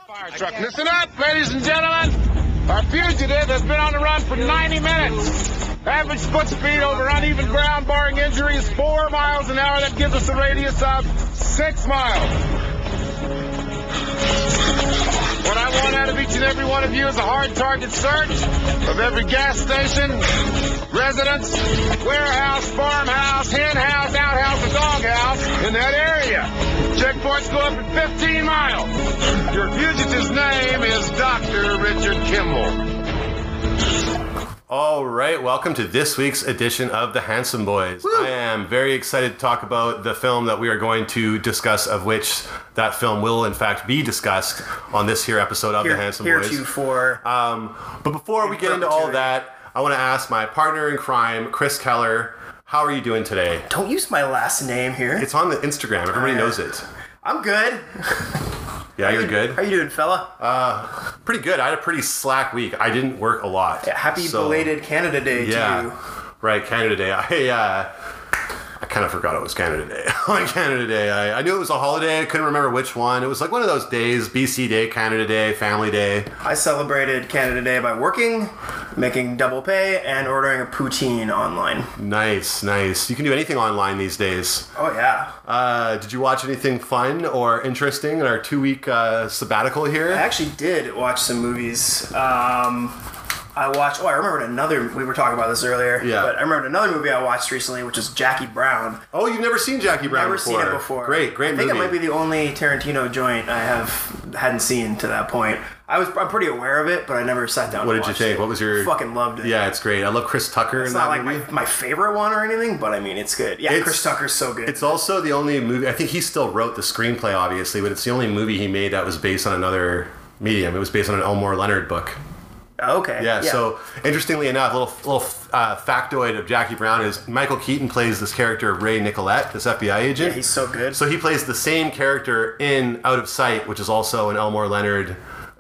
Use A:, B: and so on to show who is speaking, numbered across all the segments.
A: Fire truck. Listen up, ladies and gentlemen. Our fugitive has been on the run for 90 minutes. Average foot speed over uneven ground, barring injuries, 4 miles an hour. That gives us a radius of 6 miles. What I want out of each and every one of you is a hard target search of every gas station, residence, warehouse, farmhouse, hen house, outhouse, and doghouse in that area. Checkpoints go up at 15 miles. Your fugitive's name is Dr. Richard Kimball.
B: All right, welcome to this week's edition of The Handsome Boys. Woo! I am very excited to talk about the film that we are going to discuss, of which that film will, in fact, be discussed on this here episode of The Handsome Boys.
C: Heretofore.
B: But before we get into all of that, I want to ask my partner in crime, Chris Keller, how are you doing today?
C: Don't use my last name here.
B: It's on the Instagram. Everybody knows it.
C: I'm good.
B: Yeah, you're good.
C: How you doing, fella?
B: Pretty good. I had a pretty slack week. I didn't work a lot.
C: Yeah, happy belated Canada Day to you.
B: Right, Canada Day. I kind of forgot it was Canada Day. On Canada Day, I knew it was a holiday. I couldn't remember which one. It was like one of those days, BC Day, Canada Day, Family Day.
C: I celebrated Canada Day by working, making double pay, and ordering a poutine online.
B: Nice. You can do anything online these days.
C: Oh, yeah.
B: Did you watch anything fun or interesting in our 2-week sabbatical here?
C: I actually did watch some movies. I remembered another, we were talking about this earlier, but I remembered another movie I watched recently, which is Jackie Brown.
B: Oh, you've never seen Jackie Brown before?
C: Never seen it before.
B: Great movie.
C: I think it might be the only Tarantino joint I hadn't seen to that point. I'm pretty aware of it, but I never sat down.
B: What did you think?
C: It.
B: What was your?
C: Fucking loved it.
B: Yeah, it's great. I love Chris Tucker in that movie.
C: It's not like my favorite one or anything, but I mean, it's good. Yeah, Chris Tucker's so good.
B: It's also the only movie. I think he still wrote the screenplay, obviously, but it's the only movie he made that was based on another medium. It was based on an Elmore Leonard book.
C: Okay.
B: Yeah, so interestingly enough, a little factoid of Jackie Brown is Michael Keaton plays this character, Ray Nicolette, this FBI agent.
C: Yeah, he's so good.
B: So he plays the same character in Out of Sight, which is also an Elmore Leonard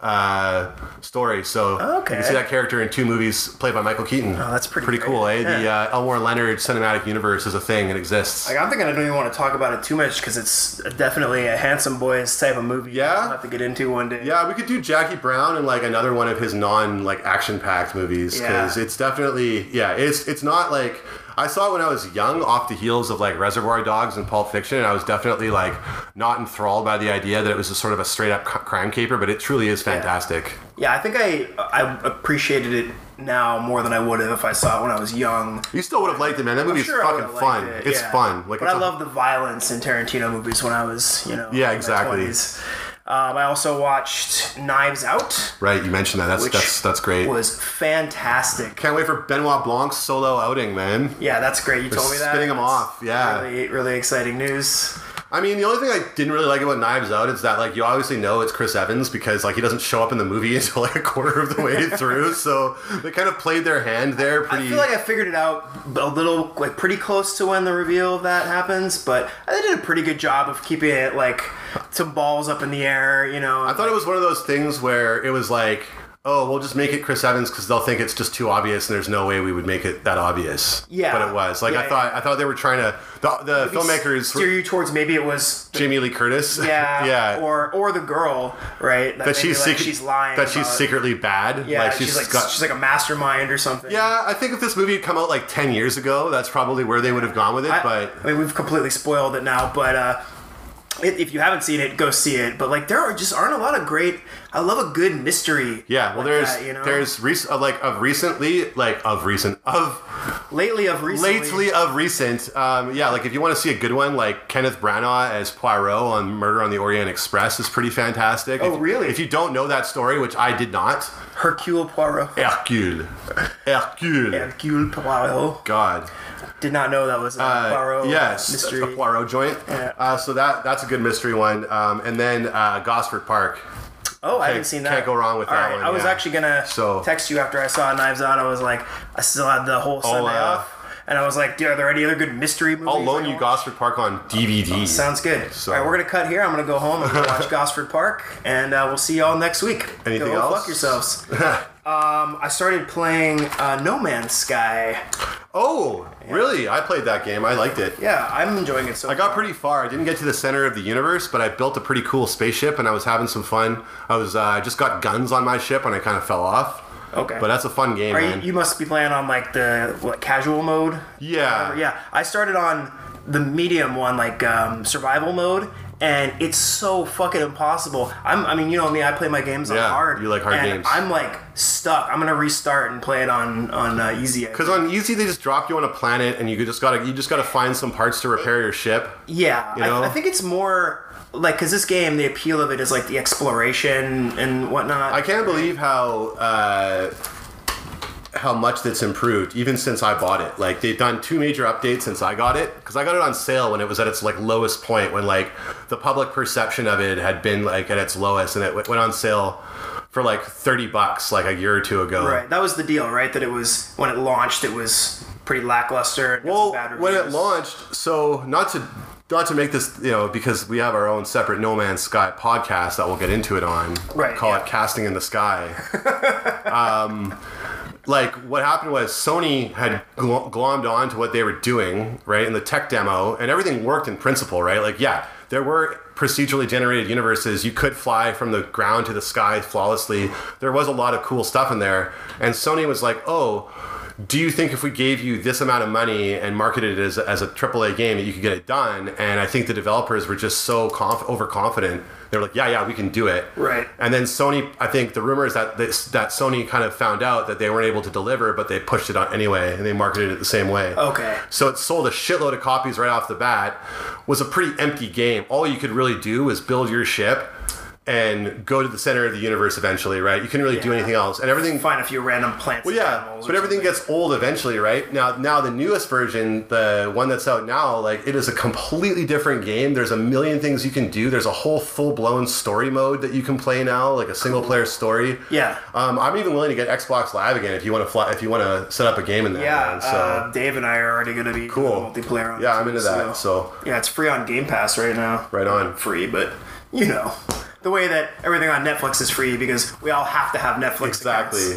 B: story. So you can see that character in 2 movies played by Michael Keaton.
C: Oh, that's pretty
B: cool, eh? Yeah. The Elmore Leonard cinematic universe is a thing. It exists.
C: I'm thinking I don't even want to talk about it too much because it's definitely a Handsome Boys type of movie.
B: Yeah,
C: we'll have to get into one day.
B: Yeah, we could do Jackie Brown and like another one of his action packed movies because it's definitely it's not like. I saw it when I was young, off the heels of like Reservoir Dogs and Pulp Fiction, and I was definitely like not enthralled by the idea that it was a sort of a straight up crime caper, but it truly is fantastic.
C: Yeah, I think I appreciated it now more than I would have if I saw it when I was young.
B: You still would have liked it, man. That movie is fucking fun. It's fun.
C: But I love the violence in Tarantino movies when I was,
B: Yeah, exactly.
C: In my 20s. I also watched Knives Out.
B: Right, you mentioned that. That's great.
C: Was fantastic.
B: Can't wait for Benoit Blanc's solo outing, man.
C: Yeah, that's great. You told me that.
B: Spinning him off. Yeah.
C: Really, really exciting news.
B: I mean, the only thing I didn't really like about Knives Out is that, like, you obviously know it's Chris Evans because, like, he doesn't show up in the movie until, like, a quarter of the way through. So they kind of played their hand there pretty...
C: I feel like I figured it out a little, like, pretty close to when the reveal of that happens, but they did a pretty good job of keeping it, like, some balls up in the air,
B: I thought it was one of those things where it was like... Oh, we'll just make it Chris Evans because they'll think it's just too obvious, and there's no way we would make it that obvious.
C: Yeah,
B: but it was like I thought they were trying to the filmmakers
C: steer you towards maybe it was
B: Jamie Lee Curtis.
C: Yeah, or the girl, right?
B: That she's lying. That she's secretly bad.
C: Yeah, like she's like a mastermind or something.
B: Yeah, I think if this movie had come out like 10 years ago, that's probably where they would have gone with it. But
C: I mean, we've completely spoiled it now, but. If you haven't seen it, go see it. But like, there aren't a lot of great. I love a good mystery.
B: Yeah, well,
C: like
B: there's lately of recent. Yeah, like if you want to see a good one, like Kenneth Branagh as Poirot on Murder on the Orient Express is pretty fantastic.
C: Oh, really?
B: If you don't know that story, which I did not.
C: Hercule Poirot.
B: Hercule
C: Poirot.
B: God.
C: Did not know that was a Poirot mystery.
B: A Poirot joint.
C: Yeah.
B: So that's a good mystery one. And then Gosford Park.
C: Oh, I haven't seen that.
B: Can't go wrong with that one.
C: I was actually going to text you after I saw Knives Out. I was like, I still had the whole Sunday off. And I was like, are there any other good mystery movies?
B: I'll loan you Gosford Park on DVD.
C: Oh, sounds good.
B: So.
C: All right, we're going to cut here. I'm going to go home and watch Gosford Park. And we'll see y'all next week.
B: Anything else?
C: Fuck yourselves. I started playing No Man's Sky.
B: Oh, really? I played that game. I liked it.
C: Yeah, I'm enjoying it so far.
B: I got pretty far. I didn't get to the center of the universe, but I built a pretty cool spaceship, and I was having some fun. I just got guns on my ship, and I kind of fell off.
C: Okay.
B: But that's a fun game, man.
C: You must be playing on like the casual mode?
B: Yeah.
C: Yeah. I started on the medium one, like survival mode, and it's so fucking impossible. I mean, you know me, I play my games on hard.
B: You like hard games.
C: I'm like stuck. I'm gonna restart and play it on easy.
B: Because on easy, they just drop you on a planet, and you just gotta find some parts to repair your ship.
C: Yeah,
B: you know?
C: I think it's more like, because this game, the appeal of it is like the exploration and whatnot.
B: I can't believe how much that's improved even since I bought it. Like, they've done 2 major updates since I got it, because I got it on sale when it was at its like lowest point, when like the public perception of it had been like at its lowest, and it went on sale for like $30 like a year or two ago.
C: Right, that was the deal, right? That it was, when it launched, it was pretty lackluster and
B: well,
C: bad reviews.
B: when it launched, so not to make this, you know, because we have our own separate No Man's Sky podcast that we'll get into it on.
C: Right.
B: Call it Casting in the Sky. Like, what happened was Sony had glommed on to what they were doing, right, in the tech demo, and everything worked in principle, right? Like, yeah, there were procedurally generated universes. You could fly from the ground to the sky flawlessly. There was a lot of cool stuff in there. And Sony was like, oh, do you think if we gave you this amount of money and marketed it as a AAA game that you could get it done? And I think the developers were just so overconfident. They were like, yeah, we can do it.
C: Right.
B: And then Sony, I think the rumor is that Sony kind of found out that they weren't able to deliver, but they pushed it on anyway, and they marketed it the same way.
C: Okay.
B: So it sold a shitload of copies right off the bat. Was a pretty empty game. All you could really do was build your ship and go to the center of the universe eventually, right? You couldn't really do anything else. And everything...
C: Find a few random plants and animals.
B: But everything gets old eventually, right? Now the newest version, the one that's out now, like, it is a completely different game. There's a million things you can do. There's a whole full-blown story mode that you can play now, like a single-player story.
C: Yeah.
B: I'm even willing to get Xbox Live again if you want to set up a game in there.
C: Yeah,
B: so
C: Dave and I are already going to be
B: cool
C: multiplayer on it.
B: Yeah, I'm into that, so...
C: Yeah, it's free on Game Pass right now.
B: Right on.
C: Free, but, you know... The way that everything on Netflix is free because we all have to have Netflix.
B: Exactly.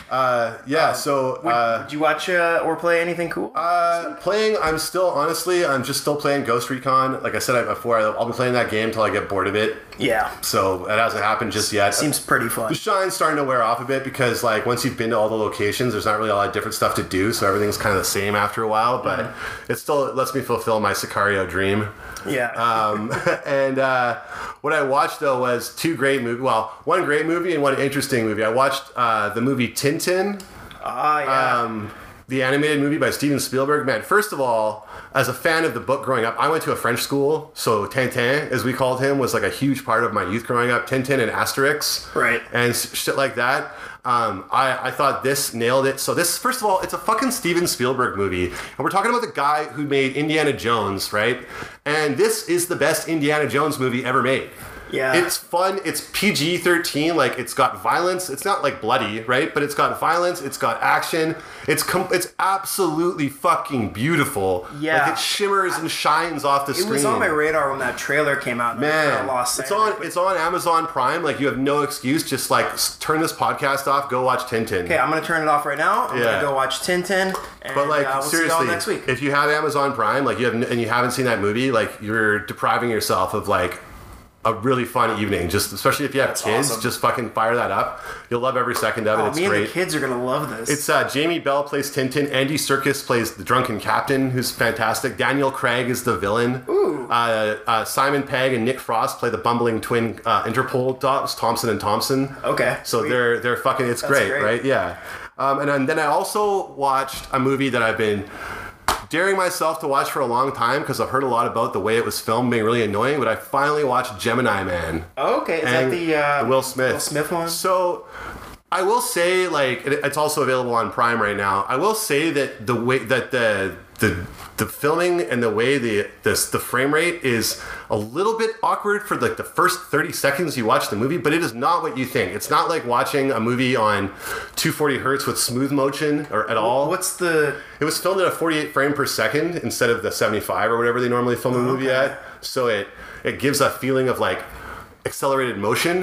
C: Did you watch or play anything cool?
B: Playing, I'm just still playing Ghost Recon. Like I said before, I'll be playing that game until I get bored of it.
C: Yeah.
B: So that hasn't happened just yet.
C: Seems pretty fun.
B: The shine's starting to wear off a bit because, like, once you've been to all the locations, there's not really a lot of different stuff to do, so everything's kind of the same after a while, but it still lets me fulfill my Sicario dream.
C: Yeah.
B: And what I watched, though, was 2 great movies. Well, 1 great movie and 1 interesting movie. I watched the movie Tintin. The animated movie by Steven Spielberg. Man, first of all, as a fan of the book growing up, I went to a French school, so Tintin, as we called him, was like a huge part of my youth growing up. Tintin and Asterix.
C: Right.
B: And shit like that. I thought this nailed it. So this, first of all, it's a fucking Steven Spielberg movie. And we're talking about the guy who made Indiana Jones, right? And this is the best Indiana Jones movie ever made.
C: Yeah.
B: It's fun. It's PG-13. Like, it's got violence. It's not like bloody, right? But it's got violence. It's got action. It's absolutely fucking beautiful.
C: Yeah.
B: Like, it shimmers and shines off the screen.
C: It was on my radar when that trailer came out.
B: Man,
C: lost
B: it's on Amazon Prime. Like, you have no excuse. Just like turn this podcast off. Go watch Tintin.
C: Okay, I'm gonna turn it off right now. I'm gonna go watch Tintin. And,
B: but like,
C: we'll
B: seriously,
C: see y'all next week.
B: If you have Amazon Prime, like and you haven't seen that movie, like, you're depriving yourself of like a really fun evening. Just especially if you have kids, awesome. Just fucking fire that up. You'll love every second of it. It's great.
C: And the kids are gonna love this.
B: It's Jamie Bell plays Tintin. Andy Serkis plays the drunken captain, who's fantastic. Daniel Craig is the villain.
C: Ooh.
B: Simon Pegg and Nick Frost play the bumbling twin Interpol dogs, Thompson and Thompson.
C: Okay.
B: So they're fucking. It's great, right? Yeah. And then I also watched a movie that I've been daring myself to watch for a long time because I've heard a lot about the way it was filmed being really annoying, but I finally watched Gemini Man.
C: Okay, is that the
B: Will Smith.
C: Will Smith one?
B: So I will say, like, it's also available on Prime right now. I will say that the way that the filming and the way the frame rate is a little bit awkward for like the first 30 seconds you watch the movie, but it is not what you think. It's not like watching a movie on 240 hertz with smooth motion or at all. It was filmed at a 48 frame per second instead of the 75 or whatever they normally film a movie at. So it gives a feeling of like accelerated motion.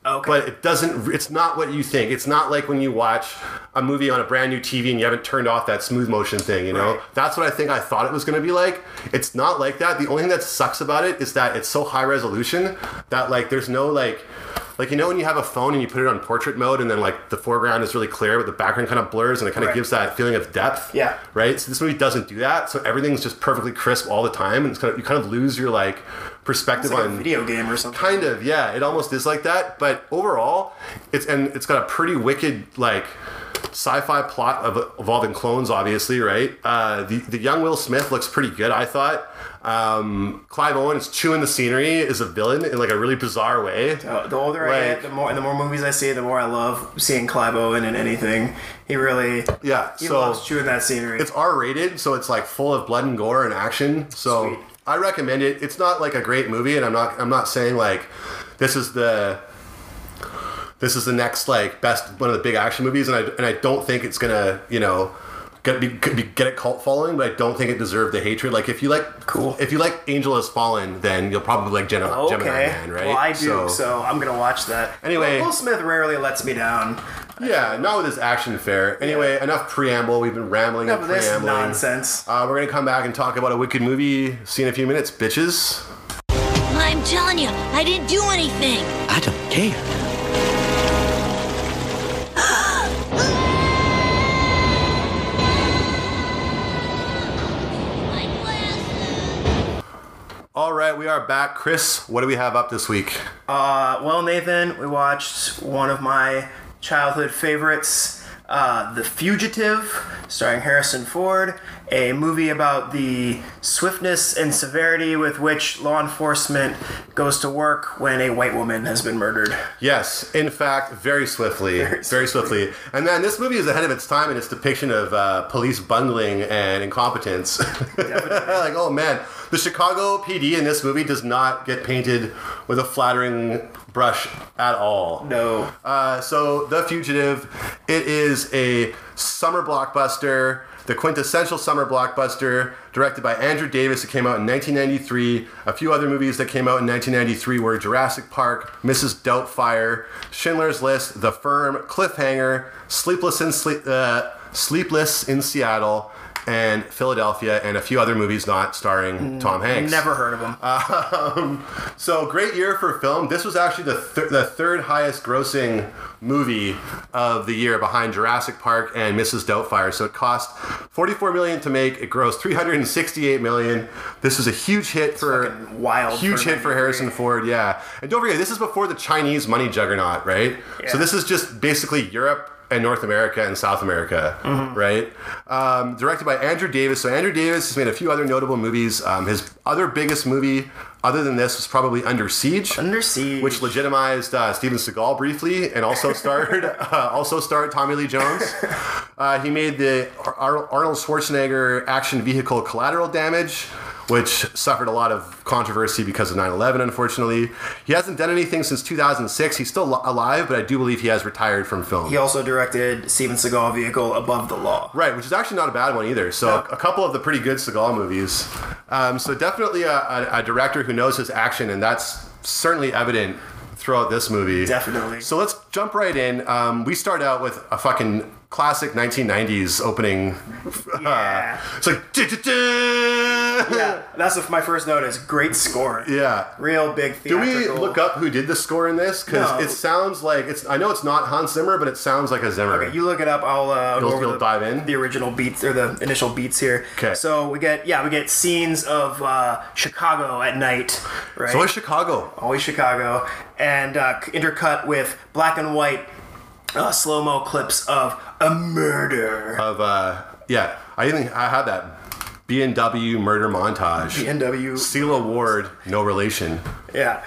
C: Okay.
B: But it's not what you think. It's not like when you watch a movie on a brand new TV and you haven't turned off that smooth motion thing, you know?
C: Right.
B: That's what I thought it was going to be like. It's not like that. The only thing that sucks about it is that it's so high resolution that like there's no like you know when you have a phone and you put it on portrait mode and then like the foreground is really clear but the background kind of blurs and it kind of gives that feeling of depth.
C: Yeah.
B: Right? So this movie doesn't do that. So everything's just perfectly crisp all the time and you kind of lose your like perspective
C: like
B: on
C: a video game or something.
B: Kind of, yeah. It almost is like that. But overall, it's got a pretty wicked like sci-fi plot of evolving clones, obviously, right? The young Will Smith looks pretty good, I thought. Clive Owen is chewing the scenery as a villain in like a really bizarre way.
C: The older I get, the more movies I see, the more I love seeing Clive Owen in anything. He really loves chewing that scenery.
B: It's R-rated, so it's like full of blood and gore and action. So
C: Sweet.
B: I recommend it. It's not like a great movie, and I'm not saying like this is the next like best one of the big action movies, and I don't think it's gonna get a cult following, but I don't think it deserved the hatred. Like if you like Angel Has Fallen, then you'll probably like Gemini Man, right?
C: Well, I do, so I'm gonna watch that.
B: Anyway,
C: Will Smith rarely lets me down.
B: Yeah, not with his action fare. Anyway, enough preamble. We've been rambling and preambling.
C: This nonsense.
B: We're going to come back and talk about a wicked movie. See you in a few minutes, bitches.
D: I'm telling you, I didn't do anything.
E: I don't care.
B: All right, we are back. Chris, what do we have up this week?
C: Well, Nathan, we watched one of my childhood favorites, The Fugitive, starring Harrison Ford, a movie about the swiftness and severity with which law enforcement goes to work when a white woman has been murdered.
B: Yes, in fact, very swiftly. Very swiftly. And then this movie is ahead of its time in its depiction of police bungling and incompetence. Like, oh man, the Chicago PD in this movie does not get painted with a flattering brush at all.
C: No.
B: So, The Fugitive, it is a summer blockbuster, the quintessential summer blockbuster, directed by Andrew Davis. It came out in 1993. A few other movies that came out in 1993 were Jurassic Park, Mrs. Doubtfire, Schindler's List, The Firm, Cliffhanger, Sleepless in Seattle, and Philadelphia, and a few other movies not starring Tom Hanks.
C: Never heard of him.
B: So great year for film. This was actually the third highest grossing movie of the year behind Jurassic Park and Mrs. Doubtfire. So it cost $44 million to make. It grossed $368 million. This was a huge hit for Harrison Ford. Yeah, and don't forget, this is before the Chinese money juggernaut, right? Yeah. So this is just basically Europe and North America and South America, right? Directed by Andrew Davis. So Andrew Davis has made a few other notable movies. His other biggest movie, other than this, was probably Under Siege.
C: Under Siege.
B: Which legitimized Steven Seagal briefly and also starred Tommy Lee Jones. He made the Arnold Schwarzenegger action vehicle Collateral Damage, which suffered a lot of controversy because of 9/11, unfortunately. He hasn't done anything since 2006. He's still alive, but I do believe he has retired from film.
C: He also directed Steven Seagal vehicle Above the Law.
B: Right, which is actually not a bad one either. So a couple of the pretty good Seagal movies. So definitely a director who knows his action, and that's certainly evident throughout this movie.
C: Definitely.
B: So let's jump right in. We start out with a fucking classic 1990s opening.
C: Yeah.
B: It's like...
C: Yeah, that's my first note is great score.
B: Yeah.
C: Real big theatrical.
B: Do we look up who did the score in this? Because it sounds like... I know it's not Hans Zimmer, but it sounds like a Zimmer.
C: Okay, you look it up. I'll go over
B: dive in?
C: The original beats, or the initial beats here.
B: Okay.
C: So we get scenes of Chicago at night, right?
B: It's always Chicago.
C: Always Chicago. And intercut with black and white slow-mo clips of a murder.
B: I think I had that B&W murder montage.
C: B&W.
B: Seal Award, no relation.
C: Yeah.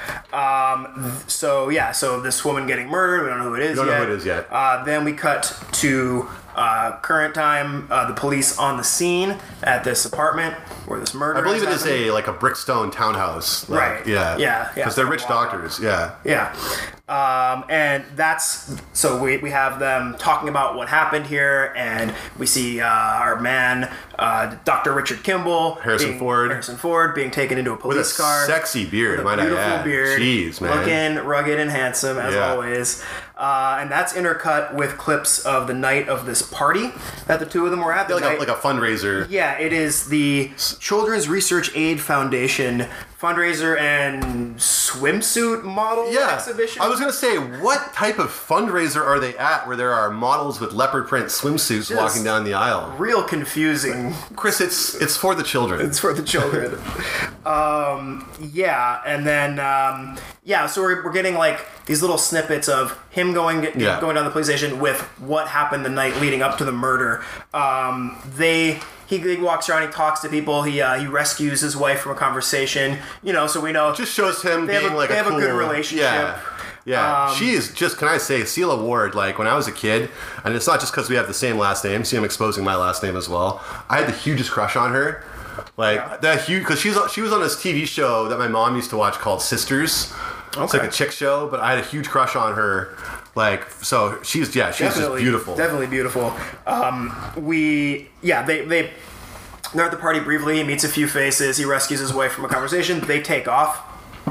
C: So this woman getting murdered. We don't know who it is yet.
B: Don't know who it is yet.
C: Then we cut to current time. The police on the scene at this apartment where this murder.
B: I believe it
C: happening.
B: is a brickstone townhouse.
C: Right.
B: Yeah.
C: Yeah.
B: Because they're rich doctors. Yeah.
C: Yeah. And that's so we have them talking about what happened here, and we see our man, Dr. Richard Kimball,
B: Harrison Ford
C: being taken into a police
B: with a
C: car.
B: sexy beard, might I
C: beautiful
B: add.
C: beard,
B: Jeez, man.
C: looking rugged and handsome as always. And that's intercut with clips of the night of this party that the two of them were at.
B: Like a fundraiser.
C: Yeah, it is the Children's Research Aid Foundation fundraiser and swimsuit model exhibition.
B: I was gonna say, what type of fundraiser are they at where there are models with leopard print swimsuits walking down the aisle?
C: Real confusing.
B: Chris, it's for the children.
C: It's for the children. And then so we're getting like these little snippets of him going down the police station with what happened the night leading up to the murder. He walks around, he talks to people, he rescues his wife from a conversation, so we know.
B: It just shows him being
C: they have
B: cool,
C: a good relationship.
B: Yeah, she is just, can I say, Celia Ward, like when I was a kid, and it's not just because we have the same last name, see I'm exposing my last name as well, I had the hugest crush on her. Because she was on this TV show that my mom used to watch called Sisters. Okay. It's like a chick show, but I had a huge crush on her. So she's just beautiful.
C: Definitely beautiful. They're at the party briefly. He meets a few faces. He rescues his wife from a conversation. They take off.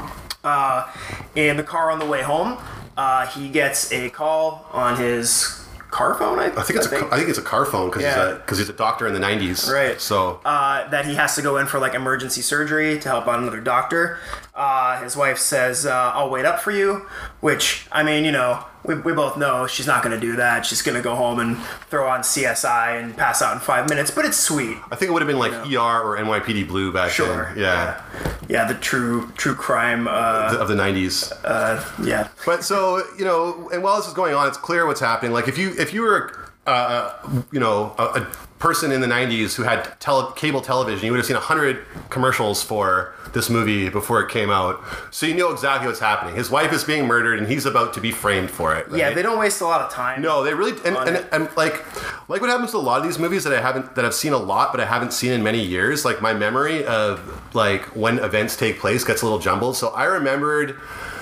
C: In the car on the way home, he gets a call on his car phone. I think
B: it's a car phone because he's a doctor in the 90s.
C: Right.
B: So
C: that he has to go in for like emergency surgery to help out another doctor. His wife says, "I'll wait up for you," which I mean, we both know she's not going to do that. She's going to go home and throw on CSI and pass out in 5 minutes. But it's sweet.
B: I think it would have been like ER or NYPD Blue back then.
C: Yeah, the true crime
B: of the 90s. But so and while this is going on, it's clear what's happening. Like if you were a person in the 90s who had cable television, you would have seen 100 commercials for this movie before it came out. So you know exactly what's happening. His wife is being murdered and he's about to be framed for it. Right?
C: Yeah, they don't waste a lot of time.
B: No, they really and like what happens to a lot of these movies that I've seen a lot but I haven't seen in many years, like my memory of like when events take place gets a little jumbled. So I remembered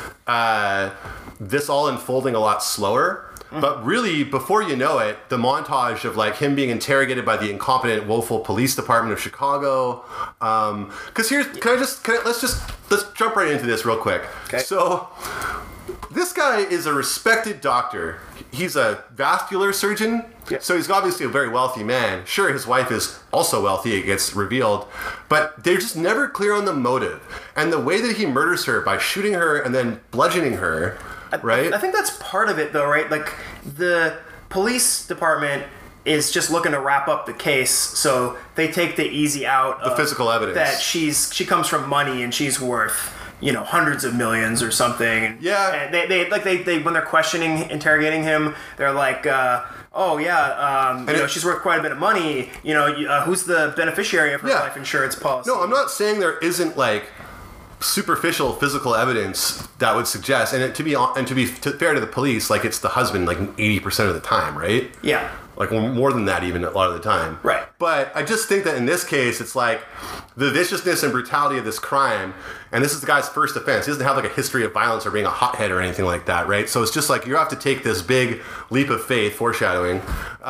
B: this all unfolding a lot slower. But really, before you know it, the montage of like him being interrogated by the incompetent, woeful police department of Chicago. Because let's jump right into this real quick. Okay. So this guy is a respected doctor. He's a vascular surgeon. Yeah. So he's obviously a very wealthy man. Sure, his wife is also wealthy, it gets revealed. But they're just never clear on the motive. And the way that he murders her by shooting her and then bludgeoning her. Right?
C: I think that's part of it, though, right? Like, the police department is just looking to wrap up the case, so they take the easy out
B: the physical evidence
C: that she comes from money and she's worth hundreds of millions or something.
B: Yeah.
C: And they when they're interrogating him, they're like, she's worth quite a bit of money. Who's the beneficiary of her life insurance policy?
B: No, I'm not saying there isn't like superficial physical evidence that would suggest, and to be fair to the police, like it's the husband like 80% of the time, right?
C: Yeah.
B: Like more than that even a lot of the time.
C: Right.
B: But I just think that in this case, it's like the viciousness and brutality of this crime, and this is the guy's first offense. He doesn't have like a history of violence or being a hothead or anything like that, right? So it's just like you have to take this big leap of faith, foreshadowing,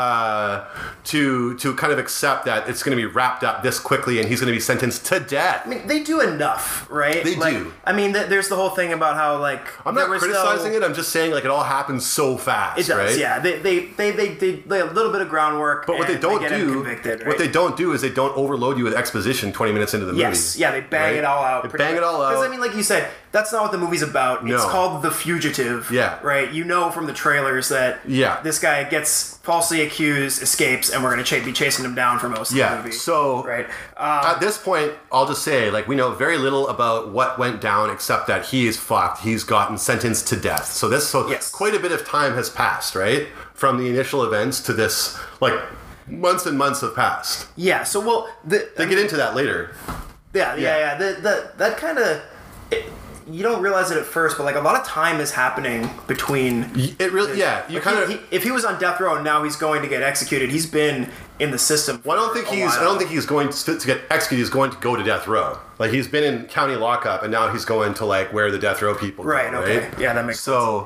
B: to kind of accept that it's going to be wrapped up this quickly and he's going to be sentenced to death.
C: I mean, they do enough, right?
B: They do.
C: I mean, there's the whole thing about how like
B: I'm not criticizing it. I'm just saying like it all happens so fast.
C: It does,
B: right?
C: Yeah. They lay a little bit of groundwork.
B: But what they don't do,
C: right?
B: what they don't do is they don't overload you with exposition 20 minutes into the movie.
C: Yes, yeah, they bang it all out.
B: They bang it all out.
C: Because I mean, like you said, that's not what the movie's about.
B: No.
C: It's called The Fugitive.
B: Yeah.
C: Right? You know from the trailers that this guy gets falsely accused, escapes, and we're going to be chasing him down for most of the movie.
B: So
C: right.
B: At this point, I'll just say, like, we know very little about what went down except that he is fucked. He's gotten sentenced to death. So quite a bit of time has passed, right? From the initial events to this, like, months and months have passed.
C: Yeah, so, they
B: get into that later.
C: Yeah. That kind of... You don't realize it at first, but like a lot of time is happening between.
B: It really, yeah.
C: If he was on death row and now he's going to get executed, he's been in the system.
B: Well, I don't think he's going to get executed. He's going to go to death row. Like, he's been in county lockup, and now he's going to, like, where the death row people go,
C: Right, okay. Yeah, that makes sense.
B: So,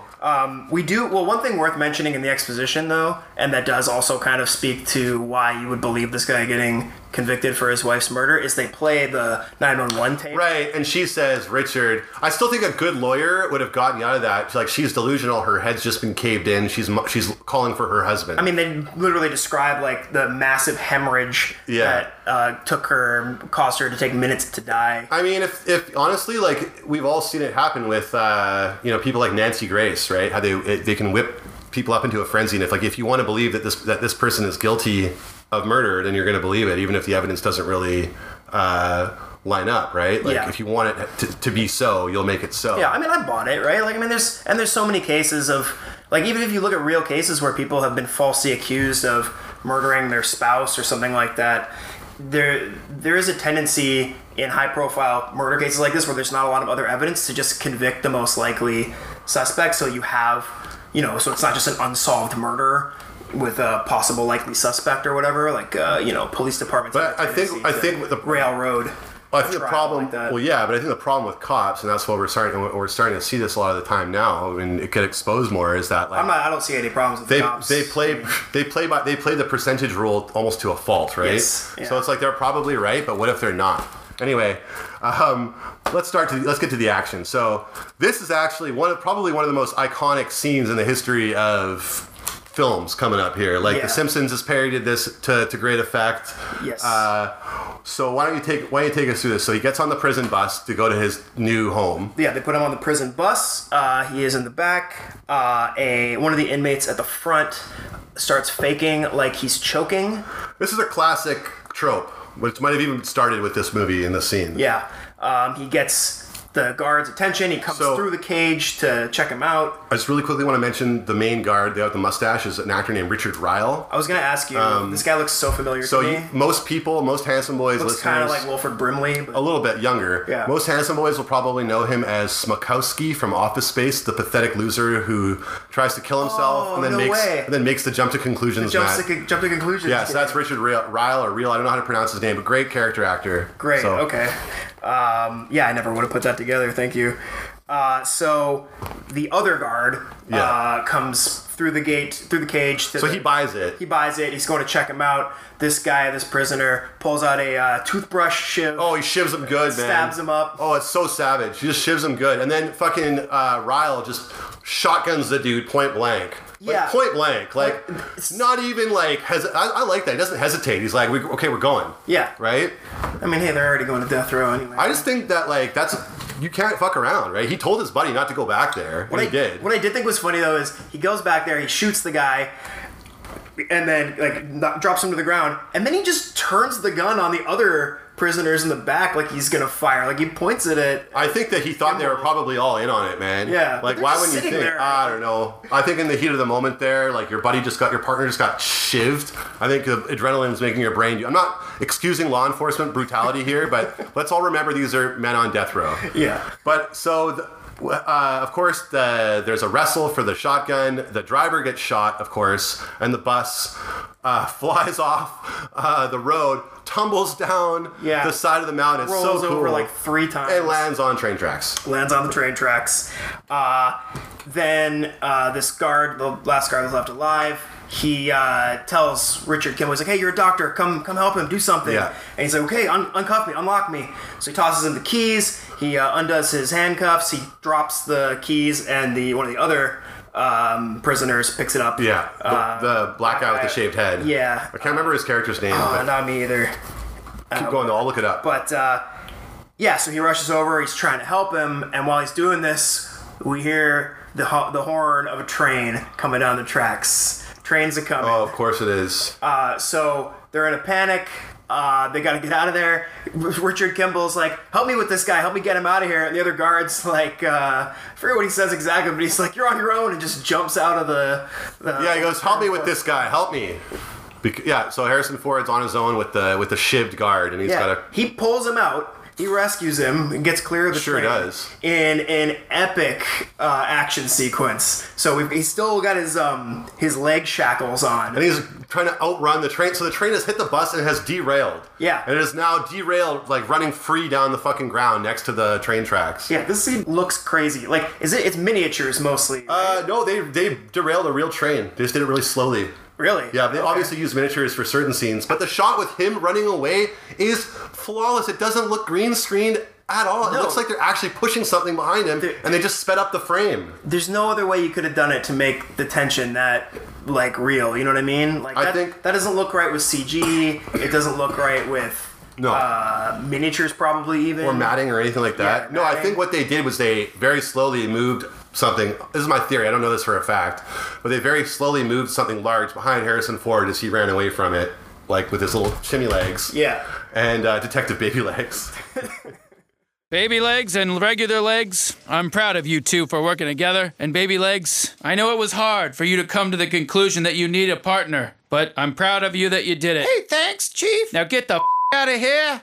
C: one thing worth mentioning in the exposition, though, and that does also kind of speak to why you would believe this guy getting convicted for his wife's murder, is they play the 911 tape.
B: right, and she says, Richard, I still think a good lawyer would have gotten you out of that. Like, she's delusional. Her head's just been caved in. She's calling for her husband.
C: I mean, they literally describe, like, the massive hemorrhage that caused her to take minutes to die.
B: I mean, if honestly, like, we've all seen it happen with, people like Nancy Grace, right? How they can whip people up into a frenzy, and if you want to believe that this person is guilty of murder, then you're going to believe it, even if the evidence doesn't really line up, right? Like, if you want it to be so, you'll make it so.
C: Yeah, I mean, I bought it, right? Like, I mean, there's so many cases of, like, even if you look at real cases where people have been falsely accused of murdering their spouse or something like that, there is a tendency in high-profile murder cases like this where there's not a lot of other evidence to just convict the most likely suspect. So you have, so it's not just an unsolved murder with a possible likely suspect or whatever, like, police departments.
B: But I think with the
C: railroad.
B: Well, I think the problem.
C: Like that.
B: Well, yeah, but I think the problem with cops, and that's what we're starting to see this a lot of the time now. I mean, it could expose more. Is that, like,
C: I don't see any problems with the cops.
B: They play the percentage rule almost to a fault, right?
C: Yes. Yeah.
B: So it's like they're probably right, but what if they're not? Anyway, let's get to the action. So this is actually probably one of the most iconic scenes in the history of films coming up here. Like, The Simpsons has parodied this to great effect.
C: Yes.
B: So why don't you take us through this? So he gets on the prison bus to go to his new home.
C: Yeah, they put him on the prison bus. He is in the back. One of the inmates at the front starts faking like he's choking.
B: This is a classic trope, which might have even started with this movie in this scene.
C: Yeah. He gets the guard's attention. He comes through the cage to check him out.
B: I just really quickly want to mention the main guard there with the mustache is an actor named Richard Ryle.
C: I was going to ask you, this guy looks so familiar to me.
B: Most handsome boys
C: looks
B: listeners...
C: kind of like Wilford Brimley. But...
B: a little bit younger.
C: Yeah.
B: Most handsome boys will probably know him as Smokowski from Office Space, the pathetic loser who tries to kill himself and then makes the jump to conclusions.
C: Jump to conclusions.
B: Yeah, so that's Richard Ryle, or Reel. I don't know how to pronounce his name, but great character actor.
C: Great, okay. I never would have put that together. Thank you. So the other guard comes through the cage.
B: So he buys it.
C: He's going to check him out. This prisoner, pulls out a toothbrush shiv.
B: Oh, he shivs him good, man.
C: Stabs him up.
B: Oh, it's so savage. He just shivs him good. And then fucking Ryle just shotguns the dude point blank. Like, point blank. Like, not even like... I like that. He doesn't hesitate. He's like, we're going.
C: Yeah.
B: Right?
C: I mean, hey, they're already going to death row anyway.
B: I just think that, like, you can't fuck around, right? He told his buddy not to go back there, and he did.
C: What I did think was funny, though, is he goes back there, he shoots the guy, and then, like, drops him to the ground, and then he just turns the gun on the other prisoners in the back like he's gonna fire. Like, he points it at...
B: I think that he thought they were probably all in on it, man.
C: Yeah.
B: Like, why wouldn't you think?
C: There.
B: I don't know. I think in the heat of the moment there, like, your partner just got shivved. I think the adrenaline's making your brain... I'm not excusing law enforcement brutality here, but let's all remember these are men on death row.
C: Yeah.
B: But, so... of course, there's a wrestle for the shotgun. The driver gets shot, of course, and the bus flies off the road, tumbles down the side of the mountain. It's
C: rolls
B: so cool.
C: over like 3 times.
B: And lands on train tracks.
C: Lands on the train tracks. Then this guard, the last guard that's left alive, he tells Richard Kimball, he's like, hey, you're a doctor, come help him, do something. Yeah. And he's like, okay, uncuff me, unlock me. So he tosses him the keys, he undoes his handcuffs, he drops the keys, and one of the other prisoners picks it up.
B: Yeah, the black guy with the shaved head.
C: Yeah.
B: I can't remember his character's name.
C: Not me either.
B: Keep going though, I'll look it up.
C: But, so he rushes over, he's trying to help him, and while he's doing this, we hear the horn of a train coming down the tracks. Trains are coming.
B: Oh, of course it is.
C: So they're in a panic. They got to get out of there. Richard Kimball's like, help me with this guy. Help me get him out of here. And the other guard's like, I forget what he says exactly, but he's like, you're on your own, and just jumps out of the
B: he goes, help me with this guy. Help me. So Harrison Ford's on his own with the shivved guard, and he's got to...
C: He pulls him out. He rescues him and gets clear of the
B: Sure
C: train
B: does.
C: in an epic action sequence. So he's still got his leg shackles on.
B: And he's trying to outrun the train. So the train has hit the bus and has derailed.
C: Yeah.
B: And it is now derailed, like running free down the fucking ground next to the train tracks.
C: Yeah, this scene looks crazy. Like, it's miniatures mostly. Right?
B: No, they derailed a real train. They just did it really slowly.
C: Really?
B: Yeah, they obviously use miniatures for certain scenes, but the shot with him running away is flawless. It doesn't look green screened at all.
C: No.
B: It looks like they're actually pushing something behind him, and they just sped up the frame.
C: There's no other way you could have done it to make the tension that, like, real. You know what I mean? Like,
B: I think
C: that doesn't look right with CG. It doesn't look right with miniatures, probably even.
B: or matting or anything like that.
C: Yeah,
B: No, I
C: matting.
B: think what they did was they very slowly moved something. This is my theory. I don't know this for a fact, but they very slowly moved something large behind Harrison Ford as he ran away from it, like with his little shimmy legs.
C: Yeah.
B: And Detective Baby Legs.
E: Baby Legs and Regular Legs, I'm proud of you two for working together. And Baby Legs, I know it was hard for you to come to the conclusion that you need a partner, but I'm proud of you that you did it.
C: Hey, thanks, Chief.
E: Now get the out of here.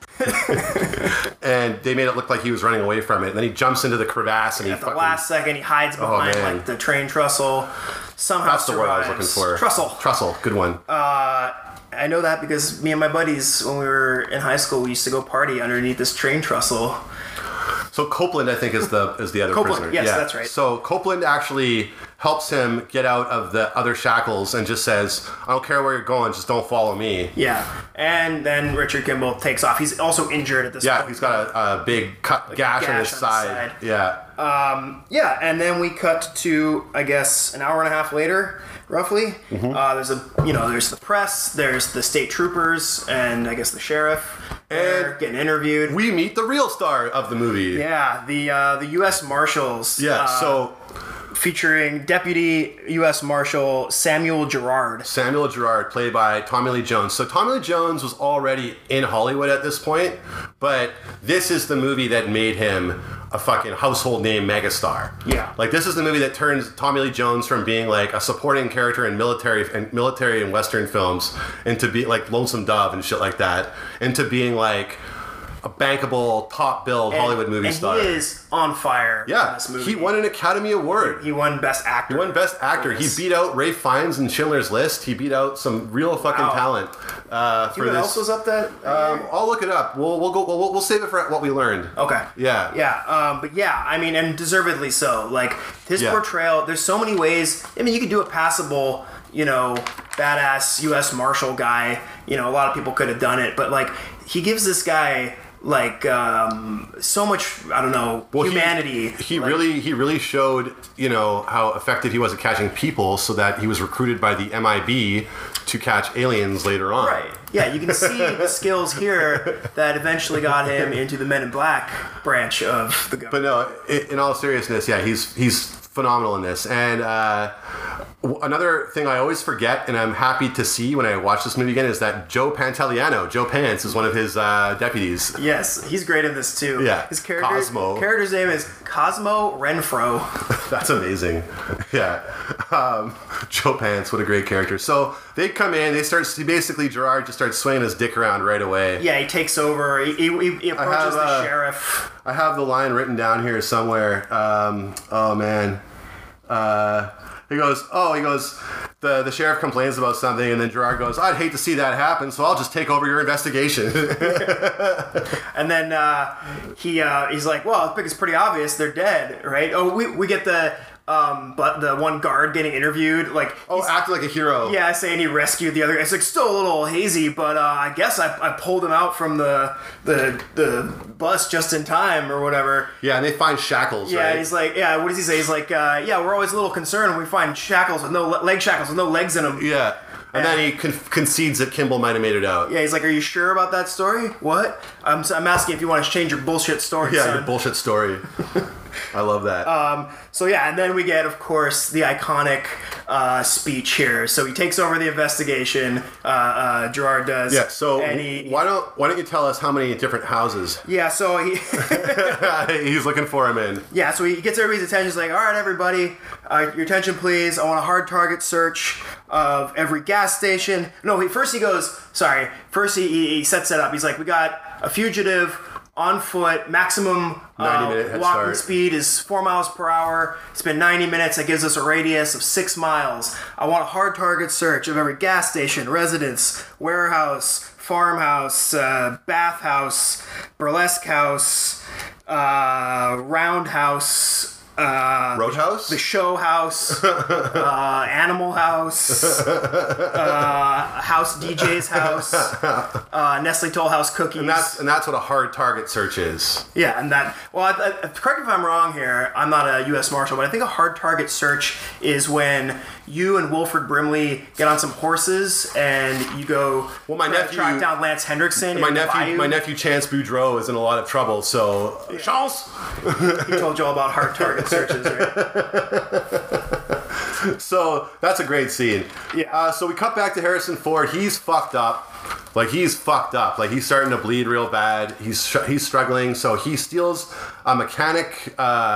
B: And they made it look like he was running away from it. And then he jumps into the crevasse and he
C: At the
B: fucking...
C: last second, he hides behind
B: man.
C: like the train trestle. Somehow
B: That's the word I was
C: survives.
B: looking for.
C: Trestle.
B: Trestle. Good one.
C: I know that because me and my buddies, when we were in high school, we used to go party underneath this train trestle.
B: So Copeland, I think, is the other
C: Copeland,
B: prisoner.
C: yes, that's right.
B: So Copeland actually helps him get out of the other shackles and just says, I don't care where you're going, just don't follow me.
C: Yeah. And then Richard Kimball takes off. He's also injured at this point.
B: Yeah, he's got a big gash on his side. Yeah.
C: Yeah, and then we cut to, I guess, an hour and a half later, roughly.
B: Mm-hmm.
C: There's the press, there's the state troopers, and I guess the sheriff. They're getting interviewed.
B: We meet the real star of the movie.
C: Yeah, the U.S. Marshals.
B: Yeah, so
C: featuring Deputy U.S. Marshal Samuel Gerard.
B: Samuel Gerard, played by Tommy Lee Jones. So Tommy Lee Jones was already in Hollywood at this point, but this is the movie that made him a fucking household name megastar.
C: Yeah.
B: Like, this is the movie that turns Tommy Lee Jones from being like a supporting character in military and Western films into be like Lonesome Dove and shit like that, into being like a bankable, top-billed Hollywood movie star.
C: And he is on fire in this movie.
B: He won an Academy Award.
C: He won Best Actor.
B: He won Best Actor. He beat out Ralph Fiennes in Schindler's List. He beat out some real fucking talent. For
C: what else was up that?
B: I'll look it up. We'll save it for what we learned.
C: Okay.
B: Yeah.
C: Yeah. But yeah, I mean, and deservedly so. Like, his portrayal, there's so many ways. I mean, you could do a passable, badass U.S. Marshal guy. A lot of people could have done it, but like, he gives this guy like so much, I don't know, humanity.
B: He really showed, how effective he was at catching people, so that he was recruited by the MIB to catch aliens later on.
C: Right. Yeah, you can see the skills here that eventually got him into the Men in Black branch of the government.
B: But no, in all seriousness, yeah, he's phenomenal in this. And another thing I always forget, and I'm happy to see when I watch this movie again, is that Joe Pantoliano, Joe Pants, is one of his deputies.
C: Yes, he's great in this too.
B: Yeah,
C: his character's name is Cosmo Renfro.
B: That's amazing. Yeah, Joe Pants, what a great character. So they come in, basically Gerard just starts swinging his dick around right away.
C: Yeah, he takes over. He approaches the sheriff.
B: I have the line written down here somewhere. Oh man. He goes, the sheriff complains about something, and then Gerard goes, I'd hate to see that happen, so I'll just take over your investigation.
C: And then he's like, well, I think it's pretty obvious they're dead, right? Oh, we get but the one guard getting interviewed, like,
B: acting like a hero.
C: Yeah, saying he rescued the other guy. It's like still a little hazy, but I guess I pulled him out from the bus just in time or whatever.
B: Yeah, and they find shackles.
C: Yeah,
B: right?
C: and he's like, yeah, what does he say? He's like, yeah, we're always a little concerned when we find shackles with no legs in them.
B: Yeah. And then he concedes that Kimball might have made it out.
C: Yeah, he's like, are you sure about that story? What? I'm asking if you want to change your bullshit story,
B: Yeah,
C: son.
B: your bullshit story. I love that.
C: So yeah, and then we get, of course, the iconic speech here. So he takes over the investigation. Gerard does.
B: Yeah. So
C: and
B: why don't you tell us how many different houses?
C: Yeah. So
B: he's looking for him in.
C: Yeah. So he gets everybody's attention. He's like, all right, everybody, your attention, please. I want a hard target search of every gas station. No, first he sets it up. He's like, we got a fugitive on foot. Maximum
B: 90-minute head
C: walking
B: start.
C: speed is 4 miles per hour. It's been 90 minutes. That gives us a radius of 6 miles. I want a hard target search of every gas station, residence, warehouse, farmhouse, bathhouse, burlesque house, roundhouse,
B: Roadhouse?
C: the show house, animal house, house DJ's house, Nestle Toll House cookies.
B: And that's what a hard target search is.
C: Yeah, and that, well, correct me if I'm wrong here, I'm not a U.S. Marshal, but I think a hard target search is when you and Wilford Brimley get on some horses and you go track down Lance Hendrickson.
B: My nephew Chance Boudreaux is in a lot of trouble, so...
C: Yeah.
B: Chance!
C: He told you all about hard target searches, right?
B: So, that's a great scene.
C: Yeah.
B: So we cut back to Harrison Ford. He's fucked up. Like, he's starting to bleed real bad. He's struggling, so he steals a mechanic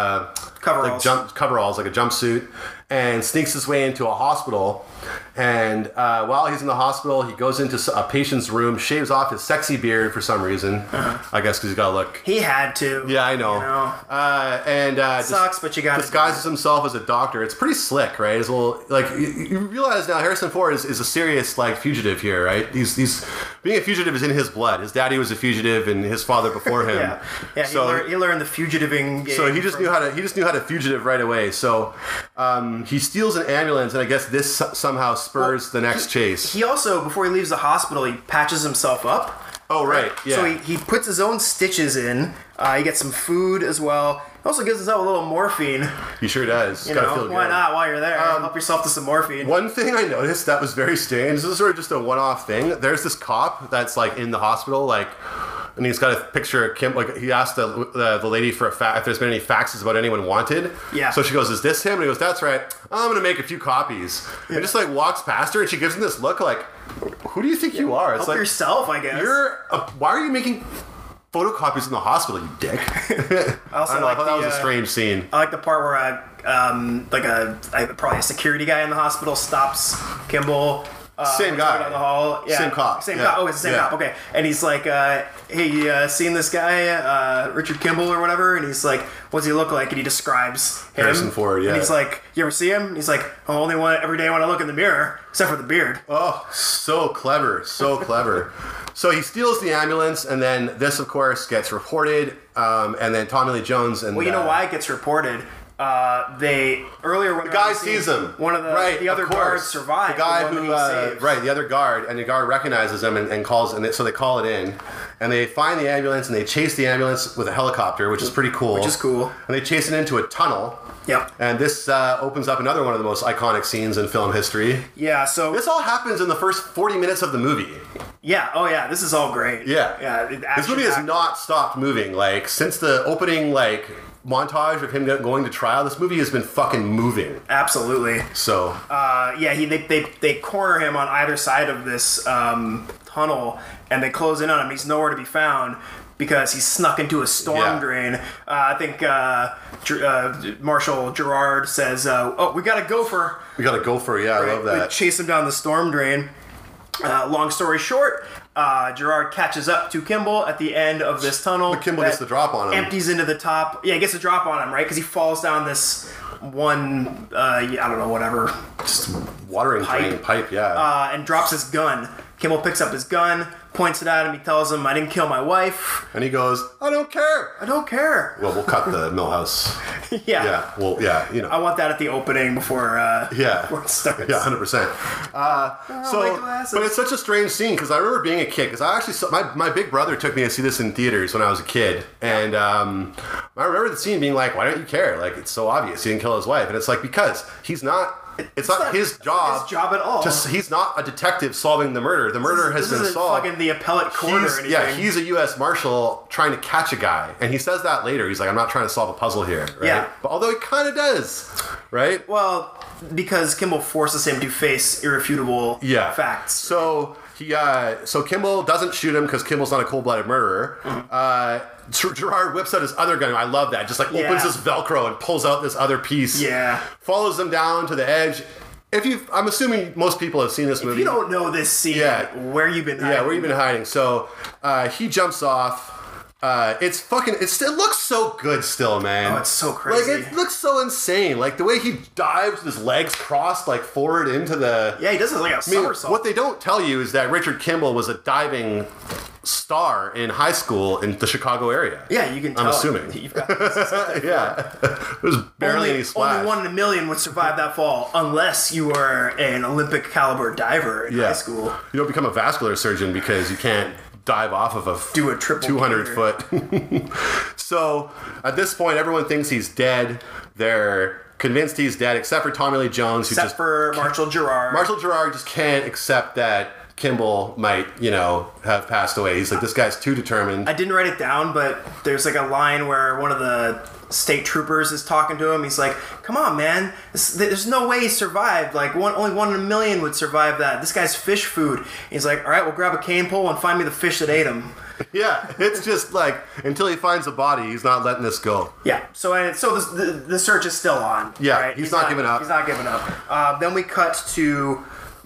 B: coveralls, like a jumpsuit, and sneaks his way into a hospital. And while he's in the hospital, he goes into a patient's room, shaves off his sexy beard for some reason. I guess because he's got to look...
C: He had to.
B: Yeah, I know.
C: You know? Sucks, but you got to...
B: Disguises himself as a doctor. It's pretty slick, right? His little... Like, you realize now Harrison Ford is a serious, like, fugitive here, right? He's being a fugitive is in his blood. His daddy was a fugitive and his father before him.
C: Yeah,
B: so,
C: he learned the fugitiving game.
B: So he just knew how to fugitive right away. So he steals an ambulance, and I guess this somehow spurs the next chase.
C: He also, before he leaves the hospital, he patches himself up.
B: Oh, right. Yeah.
C: So he puts his own stitches in. He gets some food as well. He also gives himself a little morphine.
B: He sure does.
C: You know, why not? While you're there, help yourself to some morphine.
B: One thing I noticed that was very strange. This is sort of just a one-off thing. There's this cop that's like in the hospital, like, and he's got a picture of Kim. Like, he asked the lady for if there's been any faxes about anyone wanted. Yeah. So she goes, "Is this him?" And he goes, "That's right. I'm gonna make a few copies." Yeah. And just like walks past her, and she gives him this look like, "Who do you think you are?" It's
C: help
B: like
C: yourself, I guess.
B: Why are you making photocopies in the hospital, you dick? I thought that was a strange scene.
C: I like the part where probably a security guy in the hospital stops Kimball.
B: Same guy.
C: Down the hall. Yeah.
B: Same cop.
C: Same cop. Oh, it's the same cop. Okay. And he's like, hey, you seen this guy, Richard Kimball or whatever? And he's like, what's he look like? And he describes him.
B: Harrison Ford, yeah.
C: And he's like, you ever see him? And he's like, every day when I look in the mirror, except for the beard.
B: Oh, so clever. So clever. So he steals the ambulance, and then this, of course, gets reported, and then Tommy Lee Jones and...
C: Well, you know why it gets reported? The
B: guy sees him.
C: One of the other guards survived.
B: The guy the other guard, and the guard recognizes him and calls, and so they call it in, and they find the ambulance and they chase the ambulance with a helicopter, which is pretty cool. And they chase it into a tunnel.
C: Yep.
B: And this opens up another one of the most iconic scenes in film history.
C: Yeah. So
B: this all happens in the first 40 minutes of the movie.
C: Yeah. Oh, yeah. This is all great.
B: Yeah.
C: Yeah.
B: This movie has not stopped moving. Like, since the opening, like, montage of him going to trial, this movie has been fucking moving.
C: Absolutely.
B: So
C: they corner him on either side of this tunnel, and they close in on him. He's nowhere to be found because he's snuck into a storm drain. I think Marshal Gerard says, we got a gopher.
B: I love that.
C: They chase him down the storm drain. Long story short, Gerard catches up to Kimball at the end of this tunnel.
B: But Kimball gets the drop on him.
C: Empties into the top. Yeah, he gets a drop on him, right? Because he falls down this one, I don't know, whatever.
B: Just watering pipe, yeah.
C: And drops his gun. Kimball picks up his gun, points it at him. He tells him, "I didn't kill my wife."
B: And he goes, "I don't care.
C: I don't care."
B: Well, we'll cut the Millhouse.
C: Yeah.
B: Yeah. Well, yeah. You know.
C: I want that at the opening before it starts.
B: Yeah, 100%. But it's such a strange scene because I remember being a kid because I actually saw my big brother took me to see this in theaters when I was a kid, and I remember the scene being like, "Why don't you care? Like, it's so obvious he didn't kill his wife," and it's like because he's not. It's not his job.
C: His job at all.
B: He's not a detective solving the murder. The murder has been solved. This isn't
C: fucking the appellate court or anything.
B: Yeah, he's a U.S. Marshal trying to catch a guy, and he says that later. He's like, "I'm not trying to solve a puzzle here." Right? Yeah. But although he kind of does, right?
C: Well, because Kimball forces him to face irrefutable facts.
B: So Kimball doesn't shoot him because Kimball's not a cold-blooded murderer. Mm-hmm. Gerard whips out his other gun. I love that. Just like opens his Velcro and pulls out this other piece. Yeah. Follows them down to the edge. I'm assuming most people have seen this movie.
C: If you don't know this scene, where you been hiding?
B: Yeah, where you been hiding. So he jumps off. It looks so good still, man.
C: Oh, it's so crazy.
B: Like, it looks so insane. Like, the way he dives with his legs crossed, like, forward into the...
C: Yeah, he does it like a somersault.
B: What they don't tell you is that Richard Kimball was a diving star in high school in the Chicago area.
C: Yeah, you can tell.
B: I'm assuming.
C: You've got this
B: Yeah. There's barely any splash.
C: Only 1 in a million would survive that fall, unless you were an Olympic caliber diver in high school.
B: You don't become a vascular surgeon because you can't dive off of
C: Do a triple
B: 200 foot. So at this point, everyone thinks he's dead. They're convinced he's dead, except for Tommy Lee Jones,
C: except for Marshall Gerard.
B: Marshall Gerard just can't accept that Kimball might, have passed away. He's like, this guy's too determined.
C: I didn't write it down, but there's like a line where one of the state troopers is talking to him. He's like, come on, man. There's no way he survived. Like, only 1 in a million would survive that. This guy's fish food. He's like, all right, we'll grab a cane pole and find me the fish that ate him.
B: Yeah, it's just like, until he finds a body, he's not letting this go.
C: Yeah, so the search is still on.
B: Yeah,
C: right?
B: he's not giving up.
C: He's not giving up. Then we cut to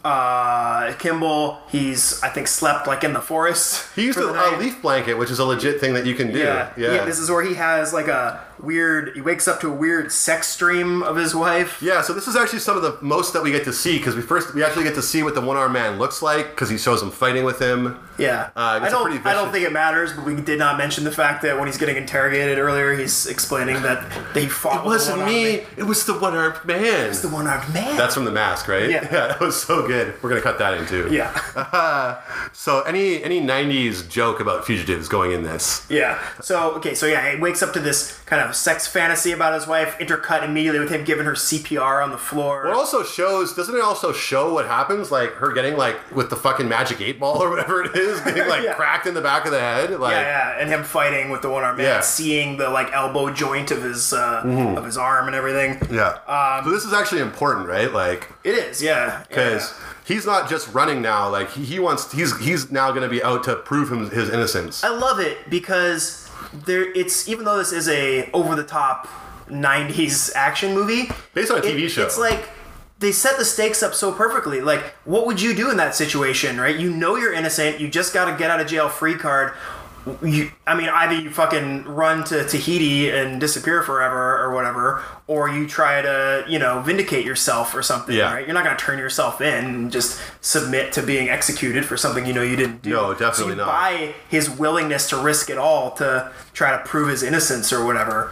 C: Kimball. He's, I think, slept like in the forest.
B: He used a leaf blanket, which is a legit thing that you can do.
C: Yeah. This is where he has like he wakes up to a weird sex dream of his wife.
B: Yeah, so this is actually some of the most that we get to see, because we actually get to see what the one-armed man looks like, because he shows him fighting with him.
C: Yeah. I don't think it matters, but we did not mention the fact that when he's getting interrogated earlier, he's explaining that they fought with the one-armed man.
B: It was the one-armed man.
C: It was the one-armed man.
B: That's from The Mask, right?
C: Yeah.
B: Yeah, that was so good. We're going to cut that in, too.
C: Yeah.
B: So any 90s joke about fugitives going in this?
C: Yeah. So he wakes up to this kind of sex fantasy about his wife, intercut immediately with him giving her CPR on the floor.
B: Doesn't it also show what happens? Like, her getting, like, with the fucking magic 8-ball or whatever it is, getting, like, cracked in the back of the head. Like,
C: and him fighting with the one-armed man, seeing the, like, elbow joint of his arm and everything.
B: Yeah. So this is actually important, right? Like,
C: it is, yeah.
B: Because he's not just running now. Like, he's now going to be out to prove his innocence.
C: I love it because even though this is a over-the-top 90s action movie,
B: based on a TV show,
C: it's like they set the stakes up so perfectly. Like, what would you do in that situation, right? You know you're innocent. You just got a get out of jail free card. Either you fucking run to Tahiti and disappear forever or whatever, or you try to, vindicate yourself or something, right? You're not going to turn yourself in and just submit to being executed for something you didn't do.
B: No, definitely not.
C: By his willingness to risk it all to try to prove his innocence or whatever,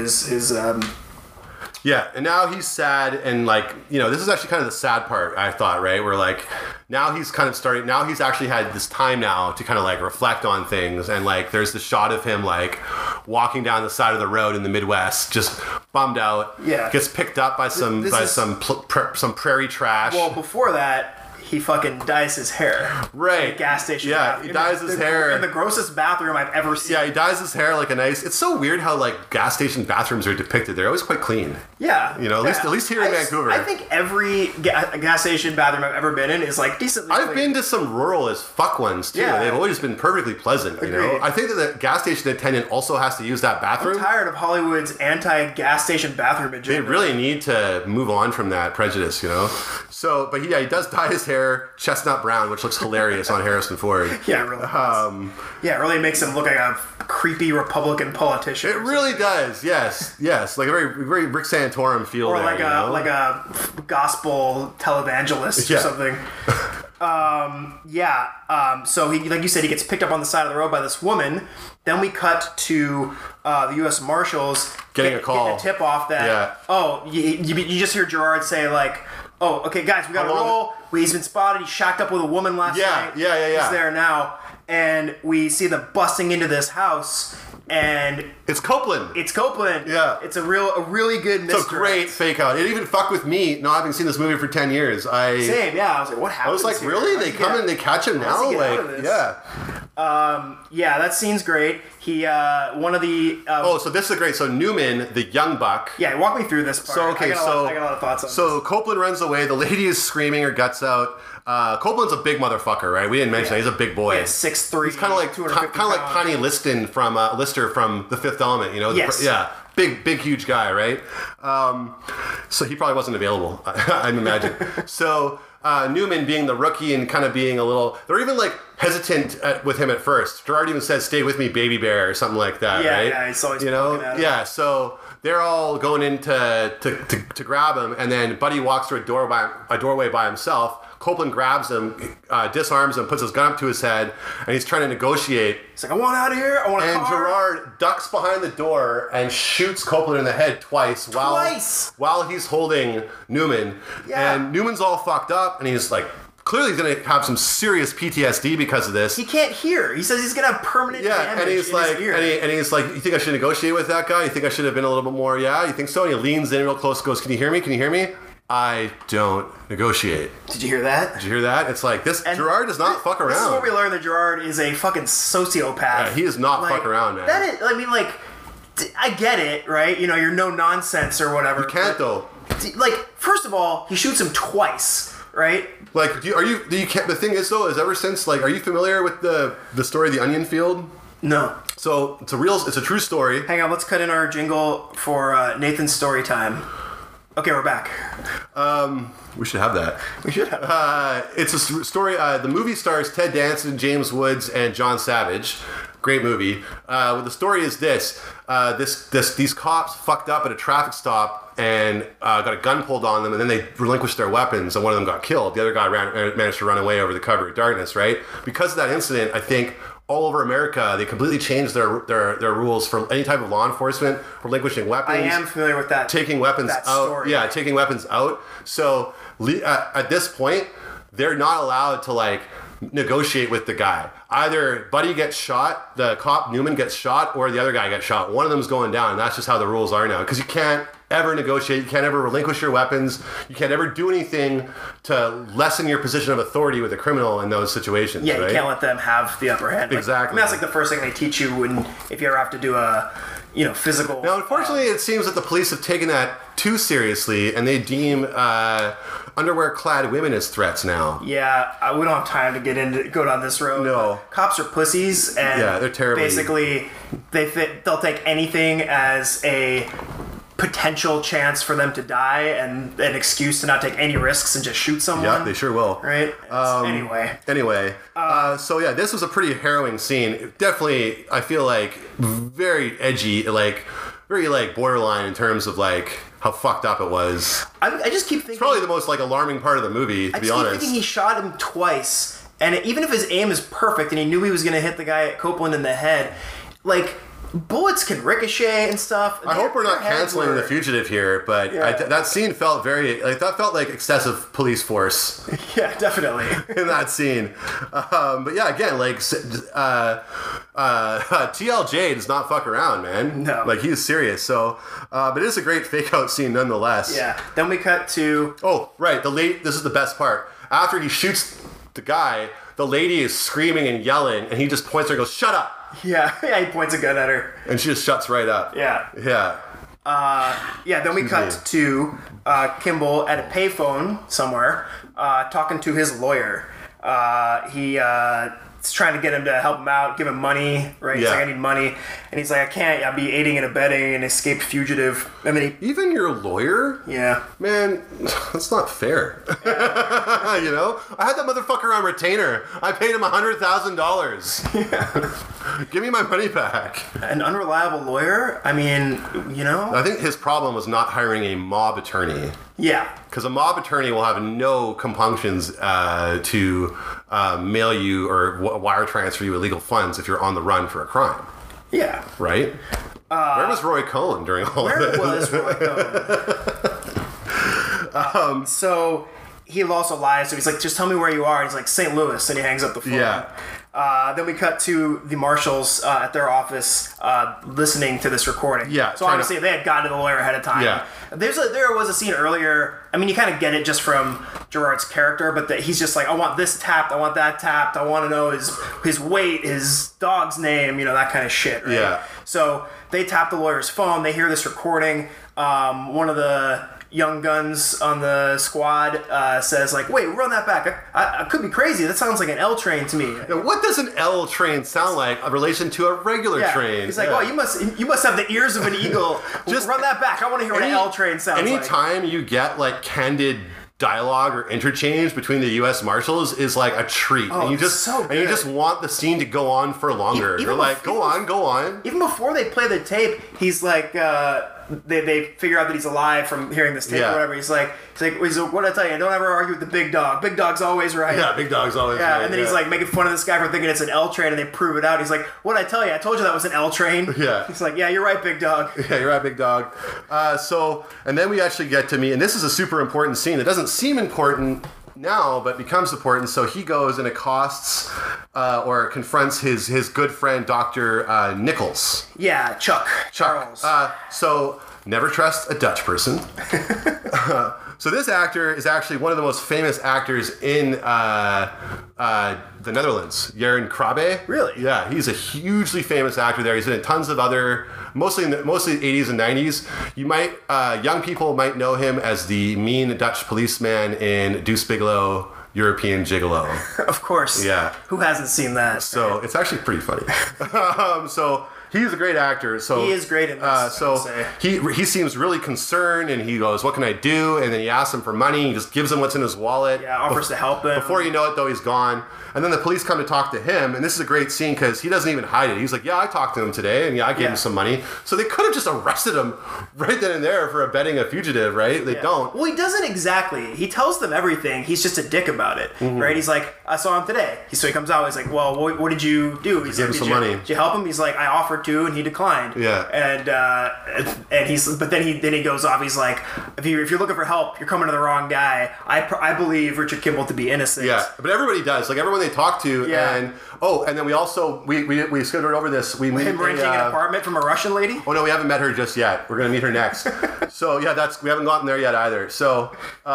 B: Yeah, and now he's sad, and this is actually kind of the sad part, I thought, right? Where now he's kind of now he's actually had this time now to kind of reflect on things, and there's the shot of him walking down the side of the road in the Midwest, just bummed out.
C: Yeah.
B: Gets picked up by some prairie trash.
C: Well, before that, he fucking dyes his hair.
B: Right.
C: In the gas station.
B: Yeah, he dyes his hair.
C: In the grossest bathroom I've ever seen.
B: Yeah, he dyes his hair like a nice... It's so weird how, gas station bathrooms are depicted. They're always quite clean.
C: Yeah.
B: At least here in Vancouver.
C: I think every gas station bathroom I've ever been in is, decently
B: I've
C: clean.
B: been to some rural as fuck ones, too.
C: Yeah.
B: They've always been perfectly pleasant,
C: Agreed.
B: I think that the gas station attendant also has to use that bathroom.
C: I'm tired of Hollywood's anti-gas station bathroom agenda.
B: They really need to move on from that prejudice, So, but he does dye his hair chestnut brown, which looks hilarious on Harrison Ford.
C: Yeah, it really does. It really makes him look like a creepy Republican politician.
B: It really does, yes. Like a very, very Rick Santorum feel
C: or
B: there,
C: like a gospel televangelist or something. So he, like you said, he gets picked up on the side of the road by this woman. Then we cut to the U.S. Marshals
B: getting a call,
C: getting a tip off that you just hear Gerard say oh, okay, guys, we got to roll. He's been spotted. He's shacked up with a woman last night.
B: Yeah.
C: He's there now. And we see them busting into this house. And
B: it's Copeland.
C: Yeah. It's a really good misdirect.
B: It's a great fake out. It even fucked with me not having seen this movie for 10 years.
C: Same, yeah. I was like, what happened?
B: I was like, really? They come and they catch him now?
C: Yeah, that scene's great. He, one of the...
B: so this is great. So Newman, the young buck...
C: Yeah, walk me through this part. I got a lot of thoughts on this.
B: So Copeland runs away. The lady is screaming her guts out. Copeland's a big motherfucker, right? We didn't mention that. He's a big boy.
C: Yeah, 6'3".
B: He's kind of like Tiny Lister from The Fifth Element,
C: Yes.
B: big, huge guy, right? So he probably wasn't available, I imagine. So Newman being the rookie and kind of being a little, they're even like hesitant with him at first. Gerard even says, "Stay with me, baby bear," or something like that, right?
C: Yeah, he's always
B: Yeah, so they're all going in to grab him, and then Buddy walks through a doorway by himself. Copeland grabs him, disarms him, puts his gun up to his head, and he's trying to negotiate.
C: He's like, "I want out of here. I want a car."
B: And Gerard ducks behind the door and shoots Copeland in the head twice while he's holding Newman.
C: Yeah.
B: And Newman's all fucked up, and he's like, clearly he's going to have some serious PTSD because of this.
C: He can't hear. He says he's going to have permanent damage
B: and he's
C: in
B: like,
C: his ear.
B: and he's like, "You think I should negotiate with that guy? You think I should have been a little bit more? Yeah, you think so?" And he leans in real close, goes, "Can you hear me? Can you hear me? I don't negotiate."
C: Did you hear that?
B: Did you hear that? It's like this. And Gerard does not fuck around.
C: This is where we learn that Gerard is a fucking sociopath.
B: Yeah, he does not fuck around, man.
C: That is, I mean, like, I get it, right? You know, you're no nonsense or whatever.
B: You can't though.
C: Like, first of all, he shoots him twice, right?
B: Like, the thing is though, is ever since, like, are you familiar with the story of the onion field?
C: No.
B: So it's a true story.
C: Hang on, let's cut in our jingle for Nathan's story time. Okay, we're back.
B: We should have that.
C: We should have.
B: It's a story. The movie stars Ted Danson, James Woods, and John Savage. Great movie. The story is this: these cops fucked up at a traffic stop and got a gun pulled on them, and then they relinquished their weapons, and one of them got killed. The other guy managed to run away over the cover of darkness. Right? Because of that incident, I think all over America, they completely changed their rules for any type of law enforcement, relinquishing weapons.
C: I am familiar with that.
B: Taking weapons out.
C: Story.
B: Yeah, taking weapons out. So at this point, they're not allowed to like negotiate with the guy. Either Buddy gets shot, the cop Newman gets shot, or the other guy gets shot. One of them's going down. And that's just how the rules are now. Because you can't ever negotiate. You can't ever relinquish your weapons. You can't ever do anything to lessen your position of authority with a criminal in those situations.
C: Yeah,
B: right?
C: You can't let them have the upper hand. Like,
B: Exactly.
C: I mean, that's like the first thing they teach you if you ever have to do a, physical.
B: Now, unfortunately, it seems that the police have taken that too seriously, and they deem underwear-clad women as threats now.
C: Yeah, we don't have time to go down this road.
B: No.
C: Cops are pussies, and
B: yeah, they're terrible.
C: Basically, they'll take anything as a potential chance for them to die and an excuse to not take any risks and just shoot someone.
B: Yeah, they sure will.
C: Right? Anyway.
B: So yeah, this was a pretty harrowing scene. Definitely, I feel like very edgy, like very like borderline in terms of like how fucked up it was.
C: I just keep thinking...
B: It's probably the most like alarming part of the movie, to be honest. I
C: keep thinking he shot him twice, and even if his aim is perfect and he knew he was going to hit the guy at Copeland in the head, like... bullets can ricochet and stuff.
B: I hope we're not canceling The Fugitive here, but that scene felt that felt like excessive police force.
C: Yeah, definitely.
B: In that scene. But yeah, again, like, TLJ does not fuck around, man.
C: No.
B: Like, he's serious. So, but it is a great fake out scene nonetheless.
C: Yeah. Then we cut to...
B: Oh, right. This is the best part. After he shoots the guy, the lady is screaming and yelling, and he just points at her and goes, "Shut up!"
C: Yeah, he points a gun at her.
B: And she just shuts right up.
C: Yeah.
B: Yeah.
C: Then we cut to Kimball at a payphone somewhere, talking to his lawyer. He's trying to get him to help him out, give him money, right? He's like, "I need money." And he's like, "I can't. I'll be aiding and abetting an escaped fugitive." And then
B: Even your lawyer?
C: Yeah.
B: Man, that's not fair. You know? I had that motherfucker on retainer. I paid him $100,000. Yeah. Give me my money back.
C: An unreliable lawyer? I mean,
B: I think his problem was not hiring a mob attorney.
C: Yeah.
B: Because a mob attorney will have no compunctions to mail you or wire transfer you illegal funds if you're on the run for a crime.
C: Yeah.
B: Right? Where was Roy Cohn during all of this?
C: Where was Roy Cohn? So he also lies. So he's like, "Just tell me where you are." And he's like, "St. Louis," and he hangs up the phone.
B: Yeah.
C: Then we cut to the marshals at their office listening to this recording.
B: Yeah.
C: So obviously they had gotten to the lawyer ahead of time.
B: Yeah.
C: There was a scene earlier. I mean, you kind of get it just from Gerard's character, but that he's just like, "I want this tapped. I want that tapped. I want to know his weight, his dog's name, that kind of shit." Right?
B: Yeah.
C: So they tap the lawyer's phone. They hear this recording. One of the Young Guns on the squad says like, "Wait, run that back. I could be crazy. That sounds like an L train to me."
B: Now, what does an L train sound like in relation to a regular train?
C: He's like, "Oh, you must have the ears of an eagle. Just run that back. I want to hear what an L train sounds like."
B: Anytime you get like candid dialogue or interchange between the U.S. Marshals is like a treat, and you just want the scene to go on for longer. You're like, go on.
C: Even before they play the tape, he's like, they figure out that he's alive from hearing this tape or whatever. He's like, what did I tell you? Don't ever argue with the big dog. Big dog's always right.
B: Yeah, big dog's always right.
C: And then he's like making fun of this guy for thinking it's an L train, and they prove it out. He's like, what did I tell you? I told you that was an L train.
B: Yeah.
C: He's like, yeah, you're right, big dog.
B: Yeah, you're right, big dog. And then we actually get to meet, and this is a super important scene. It doesn't seem important now, but becomes important. So he goes and accosts or confronts his good friend, Dr. Nichols.
C: Yeah, Charles.
B: So never trust a Dutch person. So this actor is actually one of the most famous actors in the Netherlands, Jeroen Krabbe.
C: Really?
B: Yeah, he's a hugely famous actor there. He's been in tons of other, mostly the 80s and 90s. You might, young people might know him as the mean Dutch policeman in Deuce Bigalow, European Gigolo.
C: Of course.
B: Yeah.
C: Who hasn't seen that?
B: So it's actually pretty funny. So he's a great actor. So
C: he is great in this.
B: So he seems really concerned, and he goes, "What can I do?" And then he asks him for money. He just gives him what's in his wallet.
C: Yeah, offers to help him.
B: Before you know it, though, he's gone. And then the police come to talk to him, and this is a great scene because he doesn't even hide it. He's like, "Yeah, I talked to him today, and I gave him some money." So they could have just arrested him right then and there for abetting a fugitive, right? They don't.
C: Well, he doesn't exactly. He tells them everything. He's just a dick about it, right? He's like, "I saw him today." So he comes out. He's like, "Well, what did you do?" He's
B: like,
C: him
B: some money.
C: Did you help him? He's like, "I offered to, and he declined."
B: Yeah.
C: And he's, but then he goes off. He's like, if you're looking for help, you're coming to the wrong guy. I believe Richard Kimball to be innocent.
B: Yeah, but everybody does. Like everyone they talk to.
C: Yeah.
B: And then we also we skittered over this. We meet
C: him renting an apartment from a Russian lady.
B: Oh no, we haven't met her just yet. We're gonna meet her next. So yeah, we haven't gotten there yet either. So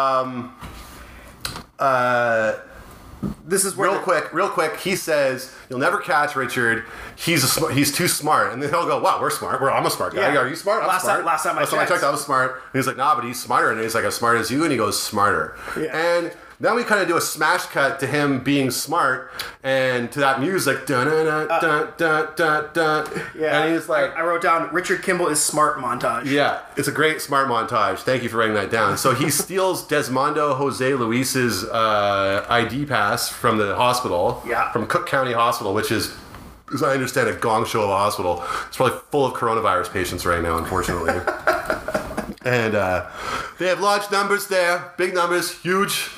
C: this is where
B: real quick. He says, "You'll never catch Richard. He's too smart." And then they'll go, "Wow, we're smart. I'm a smart guy.
C: Yeah.
B: Are you smart? I'm smart.
C: Last time I checked,
B: I was smart." And he's like, "Nah, but he's smarter." And he's like, "As smart as you?" And he goes, "Smarter."
C: Yeah.
B: And then we kind of do a smash cut to him being smart and to that music, dun dun dun dun dun dun.
C: Yeah.
B: And he's like,
C: I wrote down Richard Kimball is smart montage.
B: Yeah, it's a great smart montage. Thank you for writing that down. So he steals Desmondo Jose Luis's ID pass from the hospital, from Cook County Hospital, which is, as I understand, a gong show of a hospital. It's probably full of coronavirus patients right now, unfortunately. And they have large numbers there, big numbers, huge.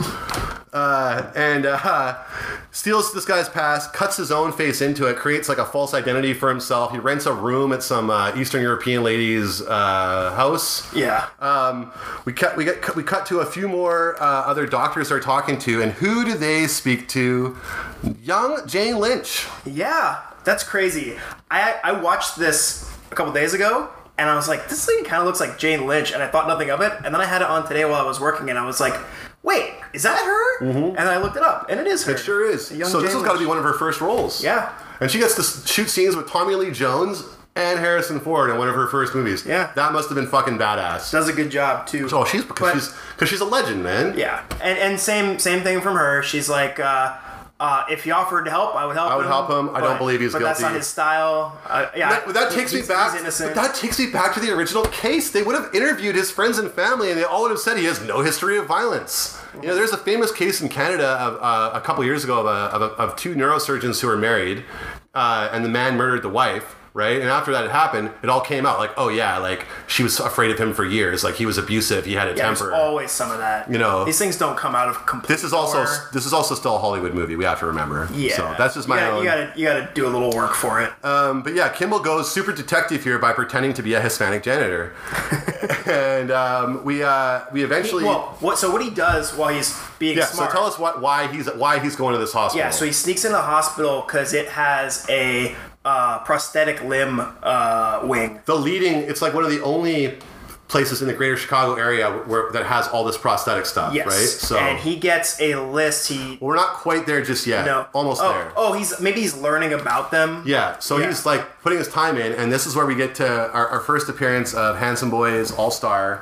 B: Steals this guy's pass, cuts his own face into it, creates like a false identity for himself. He rents a room at some Eastern European lady's house.
C: Yeah.
B: We cut to a few more other doctors they're talking to, and who do they speak to? Young Jane Lynch.
C: Yeah, that's crazy. I watched this a couple days ago. And I was like, this lady kind of looks like Jane Lynch, and I thought nothing of it. And then I had it on today while I was working, and I was like, wait, is that her? Mm-hmm. And I looked it up, and it is her.
B: It sure is. So this has got to be one of her first roles.
C: Yeah.
B: And she gets to shoot scenes with Tommy Lee Jones and Harrison Ford in one of her first movies.
C: Yeah.
B: That must have been fucking badass.
C: Does a good job, too.
B: Oh, because she's a legend, man.
C: Yeah. And same thing from her. She's like... if he offered to help, I would help him.
B: I don't believe he's guilty.
C: But that's not his style.
B: That takes me back. But that takes me back to the original case. They would have interviewed his friends and family, and they all would have said he has no history of violence. You know, there's a famous case in Canada of a couple years ago of two neurosurgeons who were married, and the man murdered the wife. Right? And after that had happened, it all came out like, oh yeah, like she was afraid of him for years. Like he was abusive. He had a temper.
C: There's always some of that.
B: You know,
C: these things don't come out of complete.
B: This is also still a Hollywood movie. We have to remember.
C: Yeah.
B: So that's just my own.
C: You gotta do a little work for it.
B: But yeah, Kimball goes super detective here by pretending to be a Hispanic janitor, and we eventually.
C: So what he does while he's being smart.
B: So tell us why he's going to this hospital.
C: Yeah. So he sneaks into the hospital because it has a prosthetic limb wing.
B: It's like one of the only places in the greater Chicago area that has all this prosthetic stuff,
C: yes.
B: right? So,
C: and he gets a list.
B: We're not quite there just yet.
C: No.
B: Almost there.
C: Oh, he's learning about them.
B: Yeah, so he's like putting his time in, and this is where we get to our first appearance of Handsome Boys All-Star,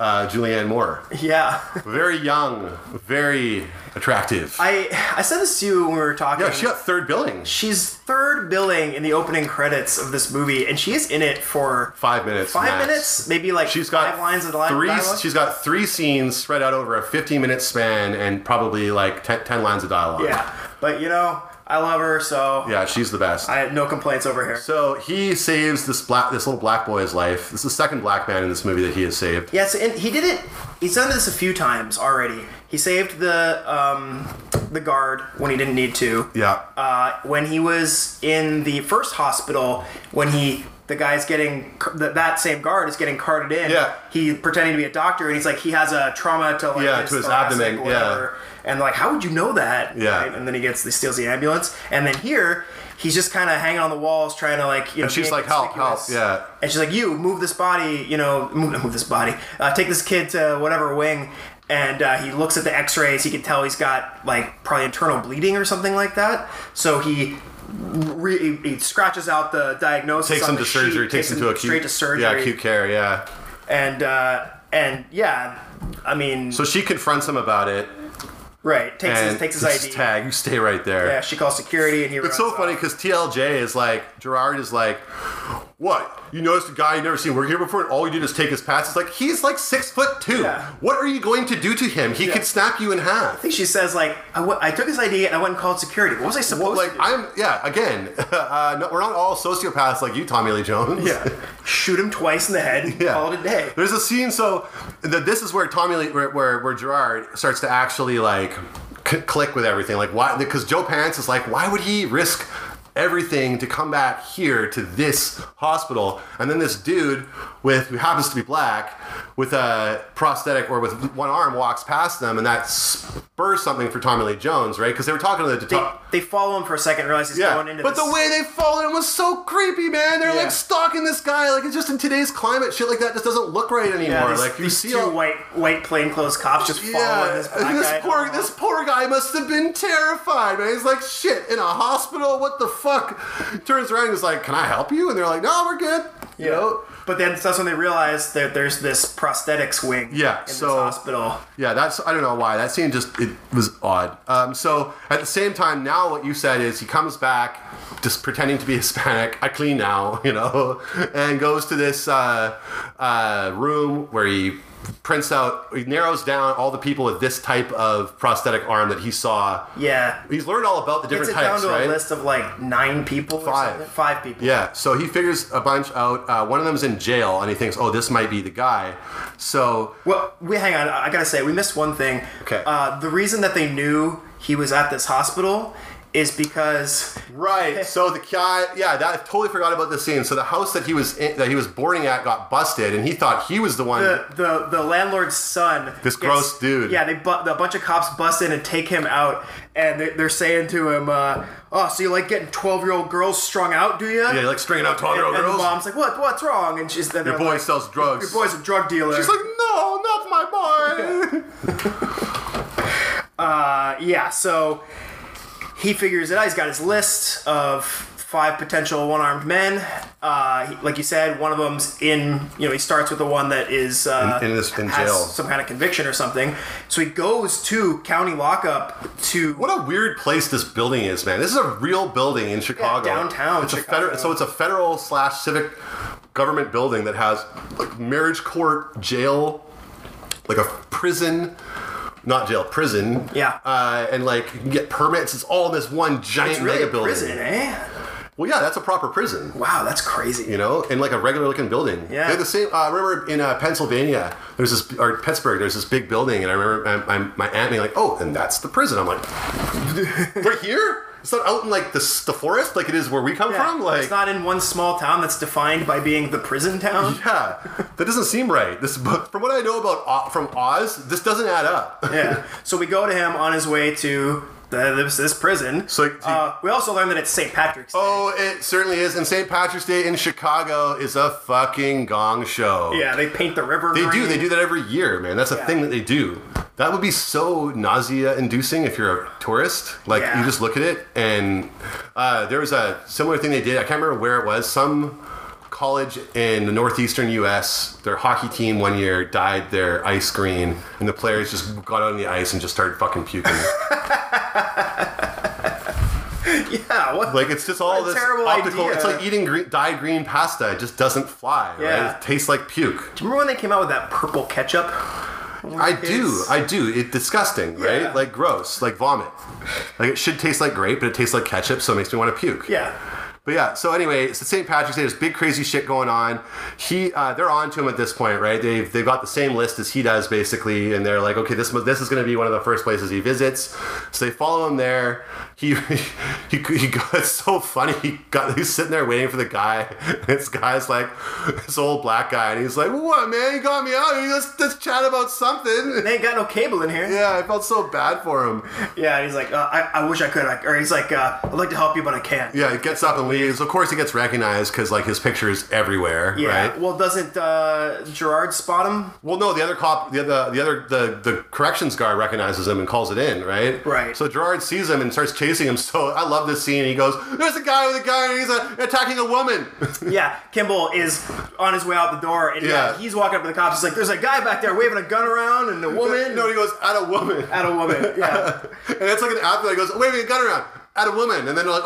B: Julianne Moore.
C: Yeah.
B: Very young, very attractive.
C: I said this to you when we were talking.
B: Yeah, she got third billing.
C: She's third billing in the opening credits of this movie, and she is in it for
B: 5 minutes.
C: 5
B: max.
C: minutes, maybe like
B: She's got
C: 5 lines of dialogue.
B: She's got 3 scenes spread out over a 15-minute span and probably like 10 lines of dialogue.
C: Yeah, but I love her, so
B: Yeah, she's the best.
C: I had no complaints over here.
B: So he saves this little black boy's life. This is the second black man in this movie that he has saved.
C: Yes, and he did it. He's done this a few times already. He saved the guard when he didn't need to.
B: Yeah.
C: When he was in the first hospital, when the guy's getting that same guard is getting carted in.
B: Yeah.
C: He pretending to be a doctor, and he's like he has a trauma to
B: his abdomen.
C: Or whatever. And like, how would you know that?
B: Yeah.
C: Right? And then he steals the ambulance, and then here he's just kind of hanging on the walls, trying to
B: And she's like, help! Yeah.
C: And she's like, you move this body, move this body. Take this kid to whatever wing. And he looks at the X-rays. He can tell he's got like probably internal bleeding or something like that. So he scratches out the diagnosis.
B: Takes him to surgery. Takes him to
C: straight to surgery.
B: Yeah, acute care. Yeah.
C: And yeah, I mean.
B: So she confronts him about it.
C: Right. Takes his ID.
B: Tag. You stay right there.
C: Yeah. She calls security, and he.
B: It's so funny because TLJ is like Gerard is like, what? You noticed a guy you never seen work here before, and all you did is take his pass. It's like he's like 6'2".
C: Yeah.
B: What are you going to do to him? He could snap you in half.
C: I think she says like, I took his ID and I went and called security. What was I supposed to do?
B: Again, no, we're not all sociopaths like you, Tommy Lee Jones.
C: Yeah. Shoot him twice in the head and call it a day.
B: There's a scene, so this is where Tommy Lee, where Gerard starts to actually like click with everything. Like why? Because Joe Pants is like, why would he risk everything to come back here to this hospital, and then this dude who happens to be black with a prosthetic or with one arm walks past them, and that spurs something for Tommy Lee Jones, right? Because they were talking to
C: they follow him for a second and realize he's going into
B: but
C: this.
B: The way they followed him was so creepy, man. They're like stalking this guy. Like, it's just in today's climate, shit like that just doesn't look right anymore.
C: Yeah,
B: like you
C: these
B: see
C: two white plainclothes cops just following this black guy.
B: This poor guy must have been terrified, man. He's like, shit, in a hospital? What the fuck? Turns around and is like, can I help you? And they're like, no, we're good. You know?
C: But then that's when they realize that there's this prosthetics wing in this hospital.
B: Yeah, I don't know why. That scene it was odd. So at the same time, now what you said is he comes back just pretending to be Hispanic. I clean now, and goes to this room where he narrows down all the people with this type of prosthetic arm that he saw.
C: Yeah.
B: He's learned all about the different types,
C: down to
B: right?
C: a list of like 9 people or something. 5 people.
B: Yeah, so he figures a bunch out. One of them's in jail, and he thinks, oh, this might be the guy. So...
C: Well, hang on. I gotta say, we missed one thing.
B: Okay.
C: The reason that they knew he was at this hospital is because
B: so the guy I totally forgot about this scene. So the house that he was boarding at got busted, and he thought he was the one.
C: The landlord's son,
B: gross dude.
C: Yeah, a bunch of cops bust in and take him out, and they're saying to him, "Oh, so you like getting 12-year-old girls strung out, do you?"
B: Yeah, you like stringing out 12-year-old girls.
C: And the mom's like, "What's wrong?" And she's
B: your boy sells drugs.
C: Your boy's a drug dealer.
B: She's like, "No, not my boy."
C: So. He figures it out. He's got his list of 5 potential one-armed men. Like you said, one of them's in. He starts with the one that is
B: in
C: has
B: jail,
C: some kind of conviction or something. So he goes to county lockup to.
B: What a weird place this building is, man. This is a real building in Chicago,
C: downtown.
B: It's
C: Chicago.
B: it's a federal/civic government building that has like marriage court, jail, like a prison. Not jail, prison.
C: Yeah.
B: And like you can get permits. It's all in this one giant
C: really
B: mega building.
C: Prison, eh?
B: Well, yeah, that's a proper prison.
C: Wow, that's crazy.
B: In like a regular looking building.
C: Yeah.
B: They're the same. Remember in Pennsylvania, or Pittsburgh, there's this big building, and I remember my aunt being like, "Oh, and that's the prison." I'm like, right here? It's not out in like the forest like it is where we come from. Like
C: it's not in one small town that's defined by being the prison town.
B: Yeah, that doesn't seem right. This, from what I know about from Oz, this doesn't add up.
C: Yeah. So we go to him on his way to this prison.
B: So
C: we also learned that it's St. Patrick's Day.
B: Oh, it certainly is. And St. Patrick's Day in Chicago is a fucking gong show.
C: Yeah, they paint the river green.
B: They do that every year, man. That's a thing that they do. That would be so nausea-inducing if you're a tourist. Like, you just look at it, and there was a similar thing they did. I can't remember where it was. Some college in the northeastern U.S. Their hockey team one year dyed their ice green, and the players just got out on the ice and just started fucking puking.
C: Yeah, what?
B: Like, it's just all this
C: terrible
B: optical.
C: idea.
B: It's like eating dyed green pasta. It just doesn't fly.
C: Yeah.
B: Right? It tastes like puke.
C: Do you remember when they came out with that purple ketchup?
B: I do. It's disgusting, right?
C: Yeah.
B: Like gross, like vomit. Like it should taste like grape, but it tastes like ketchup, so it makes me want to puke.
C: Yeah.
B: But yeah, so anyway, it's the St. Patrick's Day. There's big crazy shit going on. They're on to him at this point, right? They've got the same list as he does basically, and they're like, okay, this is going to be one of the first places he visits. So they follow him there. He it's so funny. He's sitting there waiting for the guy. And this guy's like this old black guy, and he's like, "What, man? You got me out here. Let's chat about something."
C: They ain't got no cable in here.
B: Yeah, I felt so bad for him.
C: Yeah, and he's like, I wish I could. Or he's like, I'd like to help you, but I can't.
B: Yeah, he gets up and leaves. Of course, he gets recognized because like his picture is everywhere.
C: Yeah.
B: Right?
C: Well, doesn't Gerard spot him?
B: Well, no. The other cop, the corrections guard recognizes him and calls it in. Right.
C: Right.
B: So Gerard sees him and starts chasing him. So I love this scene. He goes, "There's a guy with a gun, and he's attacking a woman."
C: Yeah. Kimball is on his way out the door, and he's walking up to the cops. He's like, "There's a guy back there waving a gun around, and a woman."
B: No, he goes, "At a woman."
C: At a woman. Yeah.
B: And it's like an after that goes, waving a gun around. At a woman, and then they're like,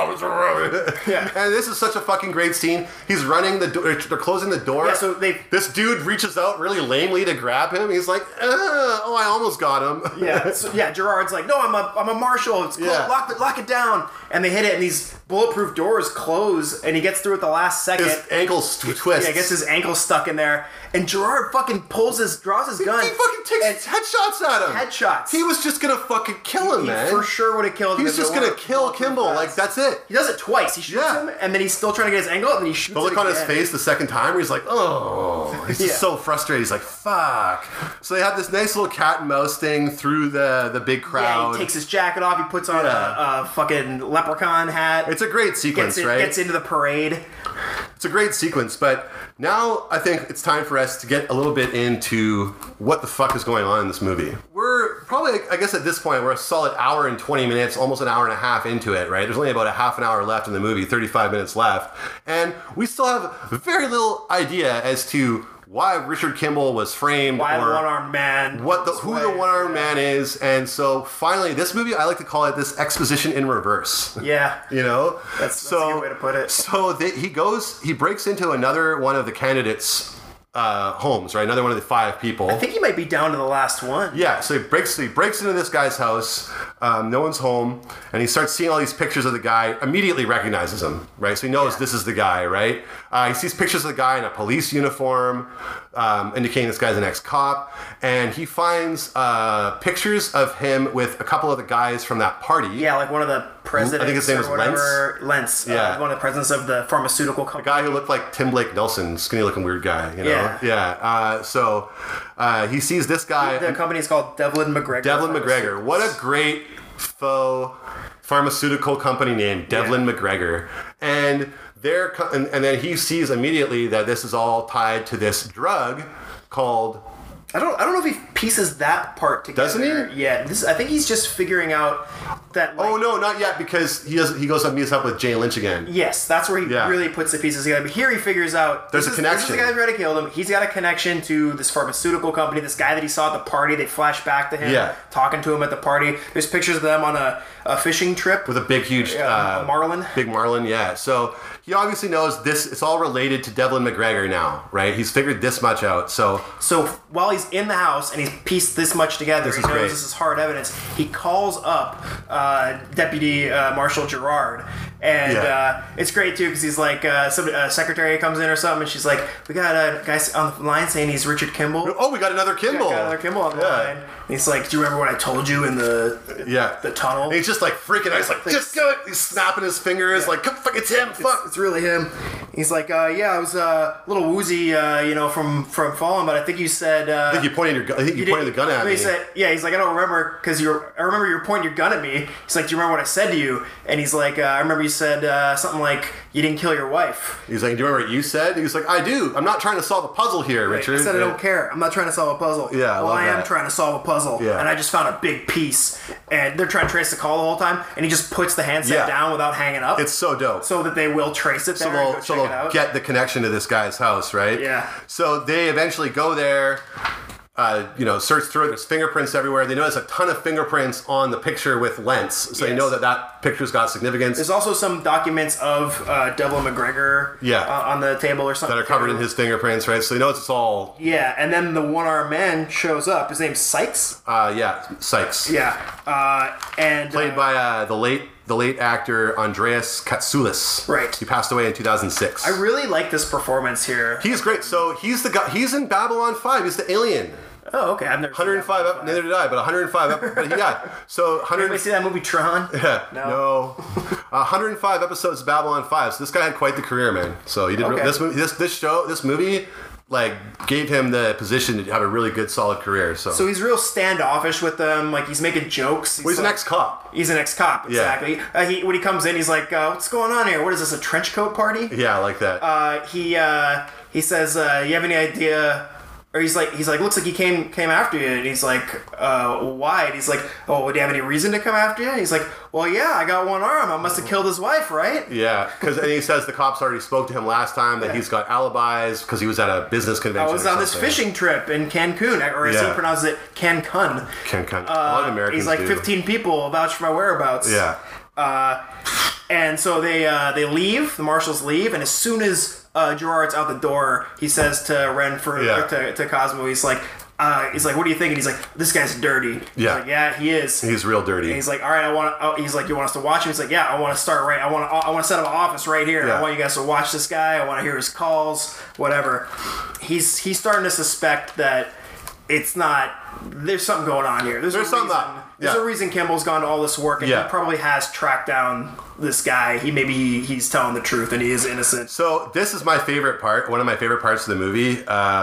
C: Yeah.
B: And this is such a fucking great scene. He's running the door, they're closing the door.
C: Yeah, so
B: this dude reaches out really lamely to grab him. He's like, oh, I almost got him.
C: Yeah, so, Gerard's like, no, I'm a marshal. It's closed.
B: Yeah.
C: Lock it down. And they hit it, and these bulletproof doors close, and he gets through at the last second.
B: His ankle twists.
C: Yeah, gets his ankle stuck in there, and Gerard fucking draws his gun.
B: He fucking takes headshots at him.
C: Headshots.
B: He was just gonna fucking kill him, man.
C: He for sure would have killed him.
B: He's just gonna kill Kimball. Like, that's it.
C: He does it twice. He shoots him, and then he's still trying to get his angle up, and he shoots
B: The look
C: it
B: on his
C: again.
B: face the second time where he's like, oh. He's just so frustrated. He's like, fuck. So they have this nice little cat and mouse thing through the big crowd.
C: Yeah, he takes his jacket off. He puts on a fucking leprechaun hat.
B: It's a great sequence, right?
C: Gets into the parade.
B: It's a great sequence, but now I think it's time for us to get a little bit into what the fuck is going on in this movie. We're probably, I guess at this point, we're a solid hour and 20 minutes, almost an hour and a half into it, right? There's only about a half an hour left in the movie, 35 minutes left, and we still have very little idea as to why Richard Kimball was framed,
C: why
B: or
C: the one-armed man,
B: who the one-armed man is, and so finally, this movie, I like to call it this exposition in reverse.
C: Yeah,
B: you know,
C: that's a good way to put it.
B: So he breaks into another one of the candidates' homes, right? Another one of the 5 people.
C: I think he might be down to the last one.
B: Yeah, so he breaks into this guy's house. No one's home, and he starts seeing all these pictures of the guy. Immediately recognizes him, right? So he knows this is the guy, right? He sees pictures of the guy in a police uniform, indicating this guy's an ex-cop, and he finds pictures of him with a couple of the guys from that party.
C: Yeah, like one of the presidents.
B: I think his name was
C: Lentz.
B: Yeah,
C: one of the presidents of the pharmaceutical company.
B: The guy who looked like Tim Blake Nelson, skinny-looking weird guy. You know?
C: Yeah.
B: So he sees this guy.
C: The company is called Devlin McGregor.
B: Devlin McGregor. What a great faux pharmaceutical company name, Devlin McGregor. And then he sees immediately that this is all tied to this drug called.
C: I don't know if he pieces that part together.
B: Doesn't he?
C: Yeah. I think he's just figuring out that.
B: Oh no, not yet, because he goes up and meets up with Jay Lynch again.
C: Yes, that's where he really puts the pieces together. But here he figures out
B: there's a connection.
C: This is the guy that tried to kill him. He's got a connection to this pharmaceutical company. This guy that he saw at the party. They flash back to him, talking to him at the party. There's pictures of them on a fishing trip
B: with a big, huge
C: marlin.
B: Big marlin, yeah. So he obviously knows this. It's all related to Devlin McGregor now, right? He's figured this much out. So
C: while he's in the house and he's pieced this much together, he knows this is hard evidence. He calls up Deputy Marshal Gerard, and it's great too because he's like, a secretary comes in or something, and she's like, "We got a guy on the line saying he's Richard Kimball."
B: Oh, we got another Kimball.
C: Got another Kimball on the line. And he's like, "Do you remember what I told you in the tunnel?"
B: And he's just like freaking out. He's like, "Just do it!" He's snapping his fingers like, "Fuck, it's him! Fuck,
C: it's really him." He's like, I was a little woozy, from falling, but I think you said.
B: I think you pointed the gun at me.
C: He said, he's like, I don't remember because I remember you were pointing your gun at me. He's like, do you remember what I said to you? And he's like, I remember you said something like, you didn't kill your wife.
B: He's like, do you remember what you said? He's like, I do. I'm not trying to solve a puzzle here, Richard.
C: I said, I don't care. I'm not trying to solve a puzzle.
B: Yeah,
C: I am trying to solve a puzzle. puzzle, and I just found a big piece. And they're trying to trace the call the whole time, and he just puts the handset down without hanging up.
B: It's so dope.
C: So that they will trace it there.
B: So they'll get the connection to this guy's house, right?
C: Yeah.
B: So they eventually go there. Search through it. There's fingerprints everywhere. They notice a ton of fingerprints on the picture with Lentz, so you know that picture's got significance.
C: There's also some documents of Devlin McGregor on the table or something
B: that are covered in his fingerprints, right? So they know it's all...
C: Yeah, and then the one-armed man shows up. His name's Sykes?
B: Sykes.
C: Yeah. And
B: played by the late actor Andreas Katsoulis.
C: Right.
B: He passed away in 2006.
C: I really like this performance here.
B: He's great. So he's the guy. He's in Babylon 5. He's the alien.
C: Oh, okay. I've never
B: 105 up. Neither did I, but 105 up. But so 100.
C: Anybody see that movie Tron?
B: Yeah. No. 105 episodes of Babylon 5. So this guy had quite the career, man. So he did this movie like gave him the position to have a really good, solid career. So
C: he's real standoffish with them. Like he's making jokes.
B: He's an ex-cop.
C: He's an ex-cop, exactly. Yeah. When he comes in, he's like, "What's going on here? What is this? A trench coat party?"
B: Yeah, like that.
C: He says, "You have any idea?" Or he's like, looks like he came after you, and he's like, why? And he's like, oh, do you have any reason to come after you? And he's like, well, yeah, I got one arm. I must have killed his wife, right?
B: Yeah, because he says the cops already spoke to him last time that he's got alibis because he was at a business convention.
C: I was on this fishing trip in Cancun, or as he pronounces it, Cancun.
B: Cancun. A lot of Americans
C: he's like, 15 people vouch for my whereabouts.
B: Yeah.
C: And so they leave. The marshals leave, and as soon as Gerard's out the door, he says to Renfrew, to Cosmo, he's like, what do you think? And he's like, this guy's dirty. He's like, yeah, he is.
B: He's real dirty.
C: And he's like, all right, he's like, you want us to watch him? He's like, yeah, I want to start right. I want to set up an office right here. I want you guys to watch this guy. I want to hear his calls, whatever. He's starting to suspect that it's not. There's something going on here. There's a reason Kimball's gone to all this work, and he probably has tracked down this guy. He's telling the truth, and he is innocent.
B: So this is my favorite part. One of my favorite parts of the movie.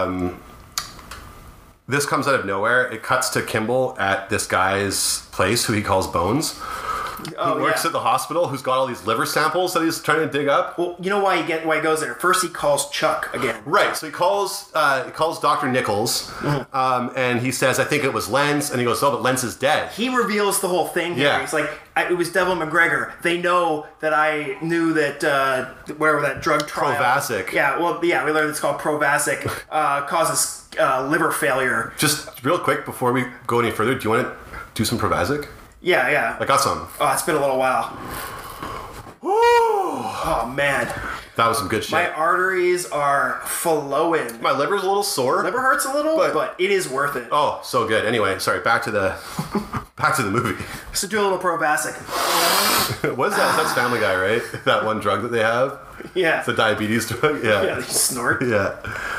B: This comes out of nowhere. It cuts to Kimball at this guy's place, who he calls Bones. Who works at the hospital, who's got all these liver samples that he's trying to dig up.
C: Well, you know why he goes there? First, he calls Chuck again.
B: Right. So he calls Dr. Nichols, and he says, "I think it was Lentz," and he goes, "Oh, but Lentz is dead."
C: He reveals the whole thing here.
B: Yeah.
C: He's like, it was Devlin McGregor. They know that I knew that whatever that drug trial.
B: Provasic.
C: Yeah. Well, we learned it's called Provasic. Causes liver failure.
B: Just real quick before we go any further, do you want to do some Provasic?
C: Yeah.
B: I got some.
C: Oh, it's been a little while.
B: Woo!
C: Oh, man.
B: That was some good shit.
C: My arteries are flowing.
B: My liver's a little sore.
C: Liver hurts a little, but it is worth it.
B: Oh, so good. Anyway, sorry, back to the movie.
C: So do a little Provasic.
B: What is that? That's Family Guy, right? That one drug that they have?
C: Yeah.
B: It's a diabetes drug? Yeah.
C: Yeah, they snort.
B: Yeah.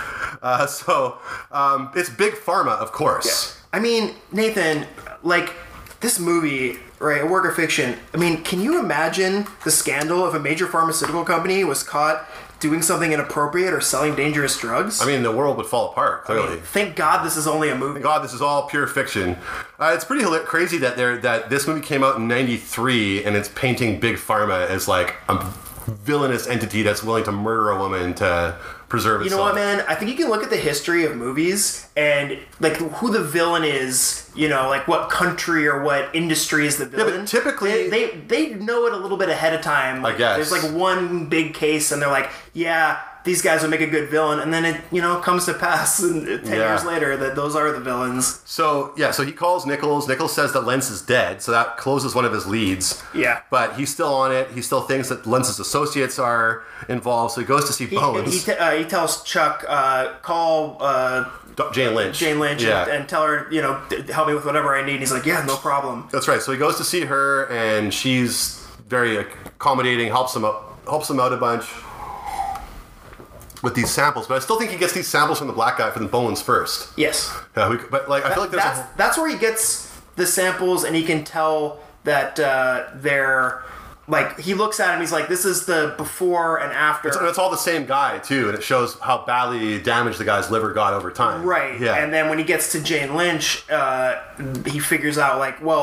B: It's Big Pharma, of course.
C: Yeah. I mean, Nathan, this movie, right, a work of fiction, I mean, can you imagine the scandal if a major pharmaceutical company was caught doing something inappropriate or selling dangerous drugs?
B: I mean, the world would fall apart, clearly.
C: I mean, thank God this is only a movie.
B: Thank God this is all pure fiction. It's pretty crazy that this movie came out in 93 and it's painting Big Pharma as like a villainous entity that's willing to murder a woman to preserve itself.
C: You know what, man? I think you can look at the history of movies and who the villain is, what country or what industry is the villain.
B: Yeah, but typically
C: they know it a little bit ahead of time.
B: I guess.
C: There's one big case and they're like, yeah, these guys would make a good villain, and then it comes to pass 10 years later that those are the villains.
B: So he calls Nichols. Nichols says that Lentz is dead, so that closes one of his leads.
C: Yeah.
B: But he's still on it. He still thinks that Lentz's associates are involved, so he goes to see Bones.
C: He tells Chuck, call
B: Jane Lynch.
C: And tell her, help me with whatever I need. He's like, yeah, no problem.
B: That's right. So he goes to see her, and she's very accommodating, helps him out a bunch with these samples. But I still think he gets these samples from the black guy, from the Bones first.
C: Yes.
B: Yeah, I feel like
C: that's where he gets the samples, and he can tell that they're. He looks at him, he's like, this is the before and after.
B: It's all the same guy, too, and it shows how badly damaged the guy's liver got over time.
C: Right.
B: Yeah.
C: And then when he gets to Jane Lynch, he figures out,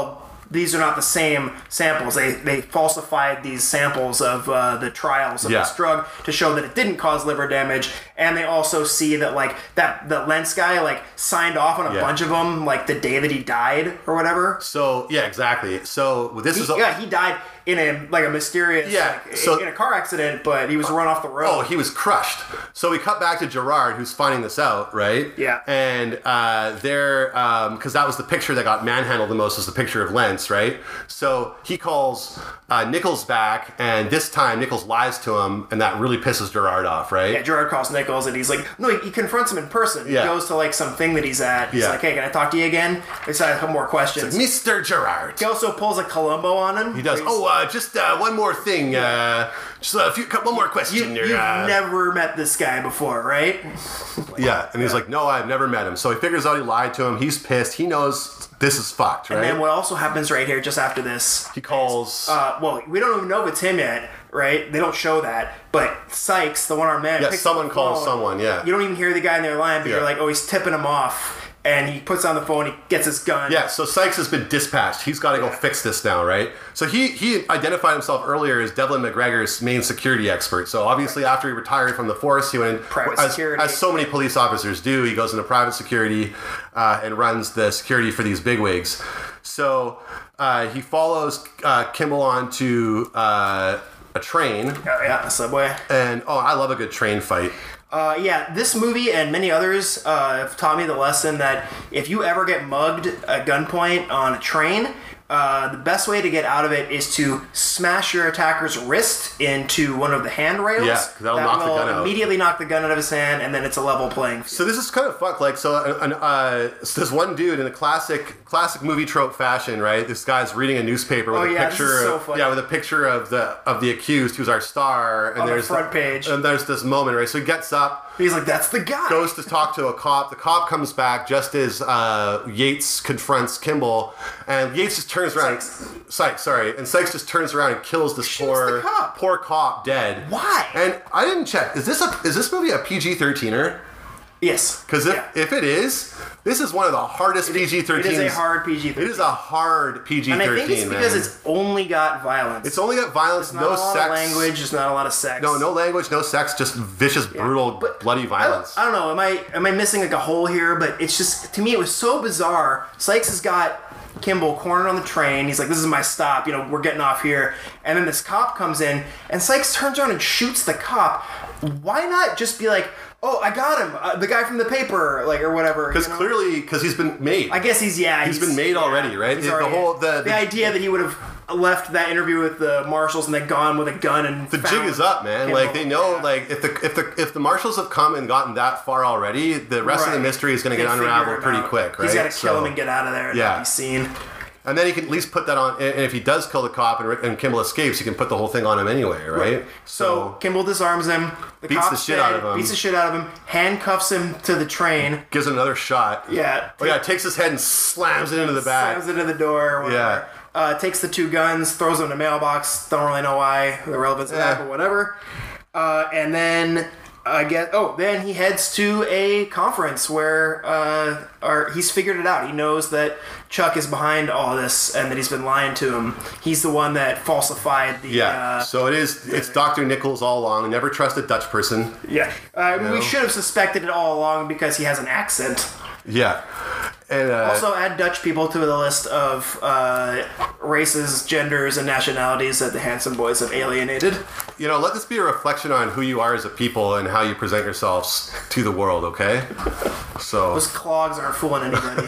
C: these are not the same samples. They falsified these samples of the trials of this drug to show that it didn't cause liver damage, and they also see that like the Lentz guy like signed off on a bunch of them like the day that he died or whatever.
B: So yeah, exactly. So this is
C: he died in a mysterious in a car accident, but he was run off the road.
B: Oh, he was crushed. So we cut back to Gerard, who's finding this out, right?
C: Yeah.
B: And they're because that was the picture that got manhandled the most, was the picture of Lentz, right? So he calls Nichols back, and this time Nichols lies to him, and that really pisses Gerard off, right?
C: Yeah, Gerard calls Nichols, and he's like, no, he confronts him in person. He goes to like some thing that he's at. He's like, hey, can I talk to you again? He's got a couple more questions.
B: Like, Mr. Gerard.
C: He also pulls a Columbo on him.
B: He does. Just one more thing. Just one more question.
C: You've never met this guy before, right?
B: And he's like, no, I've never met him. So he figures out he lied to him. He's pissed. He knows this is fucked, right?
C: And then what also happens right here, just after this,
B: he calls.
C: We don't even know if it's him yet, right? They don't show that. But Sykes, the one-armed man, picks
B: someone
C: up the
B: calls
C: phone.
B: someone. Yeah.
C: You don't even hear the guy in their line, but you're like, oh, he's tipping him off. And he puts on the phone, he gets his gun.
B: Yeah, so Sykes has been dispatched. He's got to go fix this now, right? So he identified himself earlier as Devlin McGregor's main security expert. So obviously after he retired from the force, he went
C: private security.
B: As so many police officers do. He goes into private security and runs the security for these bigwigs. So he follows Kimball onto a train.
C: A subway.
B: And, I love a good train fight.
C: This movie and many others have taught me the lesson that if you ever get mugged at gunpoint on a train, the best way to get out of it is to smash your attacker's wrist into one of the handrails.
B: Yeah, that'll knock the gun out.
C: Immediately knock the gun out of his hand, and then it's a level playing field.
B: So this is kind of fucked. Like, so this one dude in a classic movie trope fashion, right? This guy's reading a newspaper with a picture.
C: This is so funny.
B: With a picture of the accused, who's our star, and
C: on
B: there's
C: the front page.
B: And there's this moment, right? So he gets up.
C: He's like, "That's the guy."
B: Goes to talk to a cop. The cop comes back just as Yates confronts Kimball, and Yates just turns around. Sykes, sorry. And Sykes just turns around and kills this poor cop dead.
C: Why?
B: And I didn't check. Is this movie a PG-13er?
C: Yes.
B: Because if it is, this is one of the hardest PG-13s.
C: It is a hard PG-13.
B: It is a hard PG-13,
C: and I think it's because it's only got violence.
B: It's only got violence, no sex.
C: Not a lot of language, there's not a lot of sex.
B: No language, no sex, just vicious, brutal, bloody violence.
C: I don't know, am I missing like a hole here? But it's just, to me, it was so bizarre. Sykes has got Kimball cornered on the train. He's like, this is my stop, we're getting off here. And then this cop comes in, and Sykes turns around and shoots the cop. Why not just be like, oh, I got him, the guy from the paper, like, or whatever.
B: Because he's been made.
C: I guess he's been made
B: already, right?
C: The idea that he would have left that interview with the marshals and then gone with a gun and
B: the jig is up, man. Kimball. Like, they know, like, if the marshals have come and gotten that far already, the rest of the mystery is going to get unraveled pretty quick, right?
C: He's got to kill him and get out of there and not be seen.
B: And then he can at least put that on, and if he does kill the cop and Kimball escapes, he can put the whole thing on him anyway, right?
C: So Kimball disarms him,
B: beats the shit out of him,
C: handcuffs him to the train.
B: Gives him another shot.
C: Yeah.
B: Takes his head and slams it into the back.
C: Slams it into the door or whatever. Yeah. Takes the two guns, throws them in a mailbox, don't really know why, the relevance of that, but whatever. And then... then he heads to a conference where he's figured it out. He knows that Chuck is behind all this and that he's been lying to him. He's the one that falsified the...
B: so it's Dr. Nichols all along. Never trust a Dutch person.
C: Yeah. We should have suspected it all along because he has an accent.
B: Yeah. And,
C: also add Dutch people to the list of races, genders, and nationalities that the Handsome Boys have alienated.
B: Let this be a reflection on who you are as a people and how you present yourselves to the world, okay? So
C: those clogs aren't fooling anybody.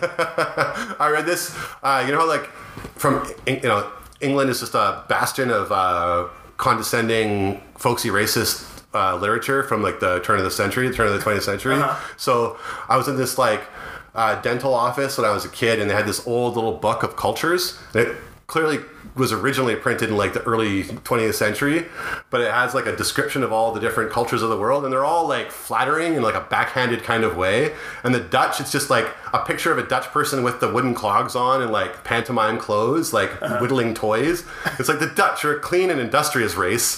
B: I read this. How like from England is just a bastion of condescending, folksy, racist literature from like the turn of the 20th century. Uh-huh. So I was in this like dental office when I was a kid, and they had this old little book of cultures. It clearly was originally printed in like the early 20th century, but it has like a description of all the different cultures of the world, and they're all like flattering in like a backhanded kind of way. And the Dutch, it's just like a picture of a Dutch person with the wooden clogs on and like pantomime clothes, like whittling toys. It's like the Dutch are a clean and industrious race.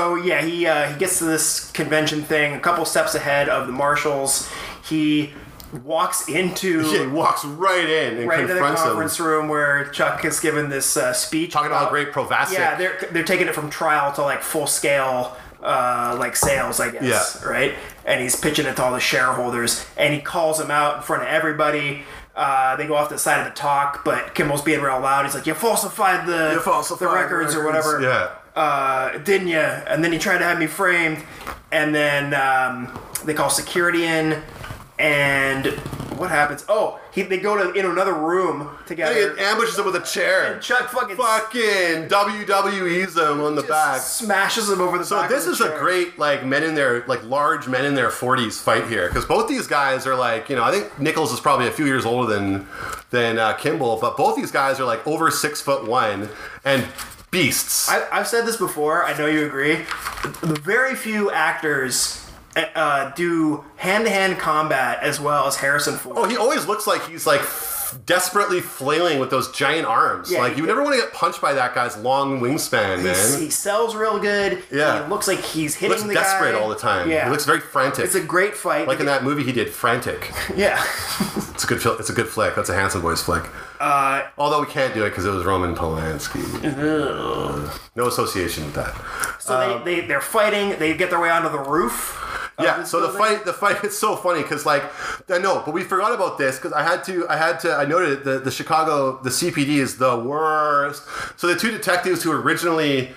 B: He
C: gets to this convention thing a couple steps ahead of the marshals. He walks into
B: He walks right in and
C: right into the
B: confronts him.
C: conference room where Chuck has given this speech.
B: Talking about how great Provasic.
C: Yeah, they're taking it from trial to like full scale like sales, I guess.
B: Yeah.
C: Right? And he's pitching it to all the shareholders, and he calls them out in front of everybody. They go off the side of the talk, but Kimmel's being real loud. He's like, "You falsified the records or whatever."
B: Yeah.
C: Didn't you? And then he tried to have me framed, and then they call security in, and what happens? Oh, they go in another room together.
B: He ambushes him with a chair.
C: And Chuck fucking
B: WWE's him on the back.
C: Smashes him over the back.
B: So this is
C: chair.
B: a great large men in their 40s fight here, because both these guys are like, I think Nichols is probably a few years older than Kimball, but both these guys are like over 6'1" and beasts.
C: I've said this before. I know you agree. The very few actors do hand-to-hand combat as well as Harrison Ford.
B: Oh, he always looks like he's like desperately flailing with those giant arms.
C: Yeah,
B: you never want to get punched by that guy's long wingspan, man.
C: He sells real good.
B: Yeah.
C: He looks like he's hitting
B: He looks
C: the
B: desperate
C: guy
B: all the time.
C: Yeah.
B: He looks very frantic.
C: It's a great fight.
B: Like in that movie he did, Frantic.
C: Yeah.
B: It's a good flick. That's a Hanson Boys flick. Although we can't do it because it was Roman Polanski. No association with that.
C: So they're fighting. They get their way onto the roof.
B: Yeah, so the fight is so funny because I know, but we forgot about this because I noted the Chicago, the CPD is the worst. So the two detectives who originally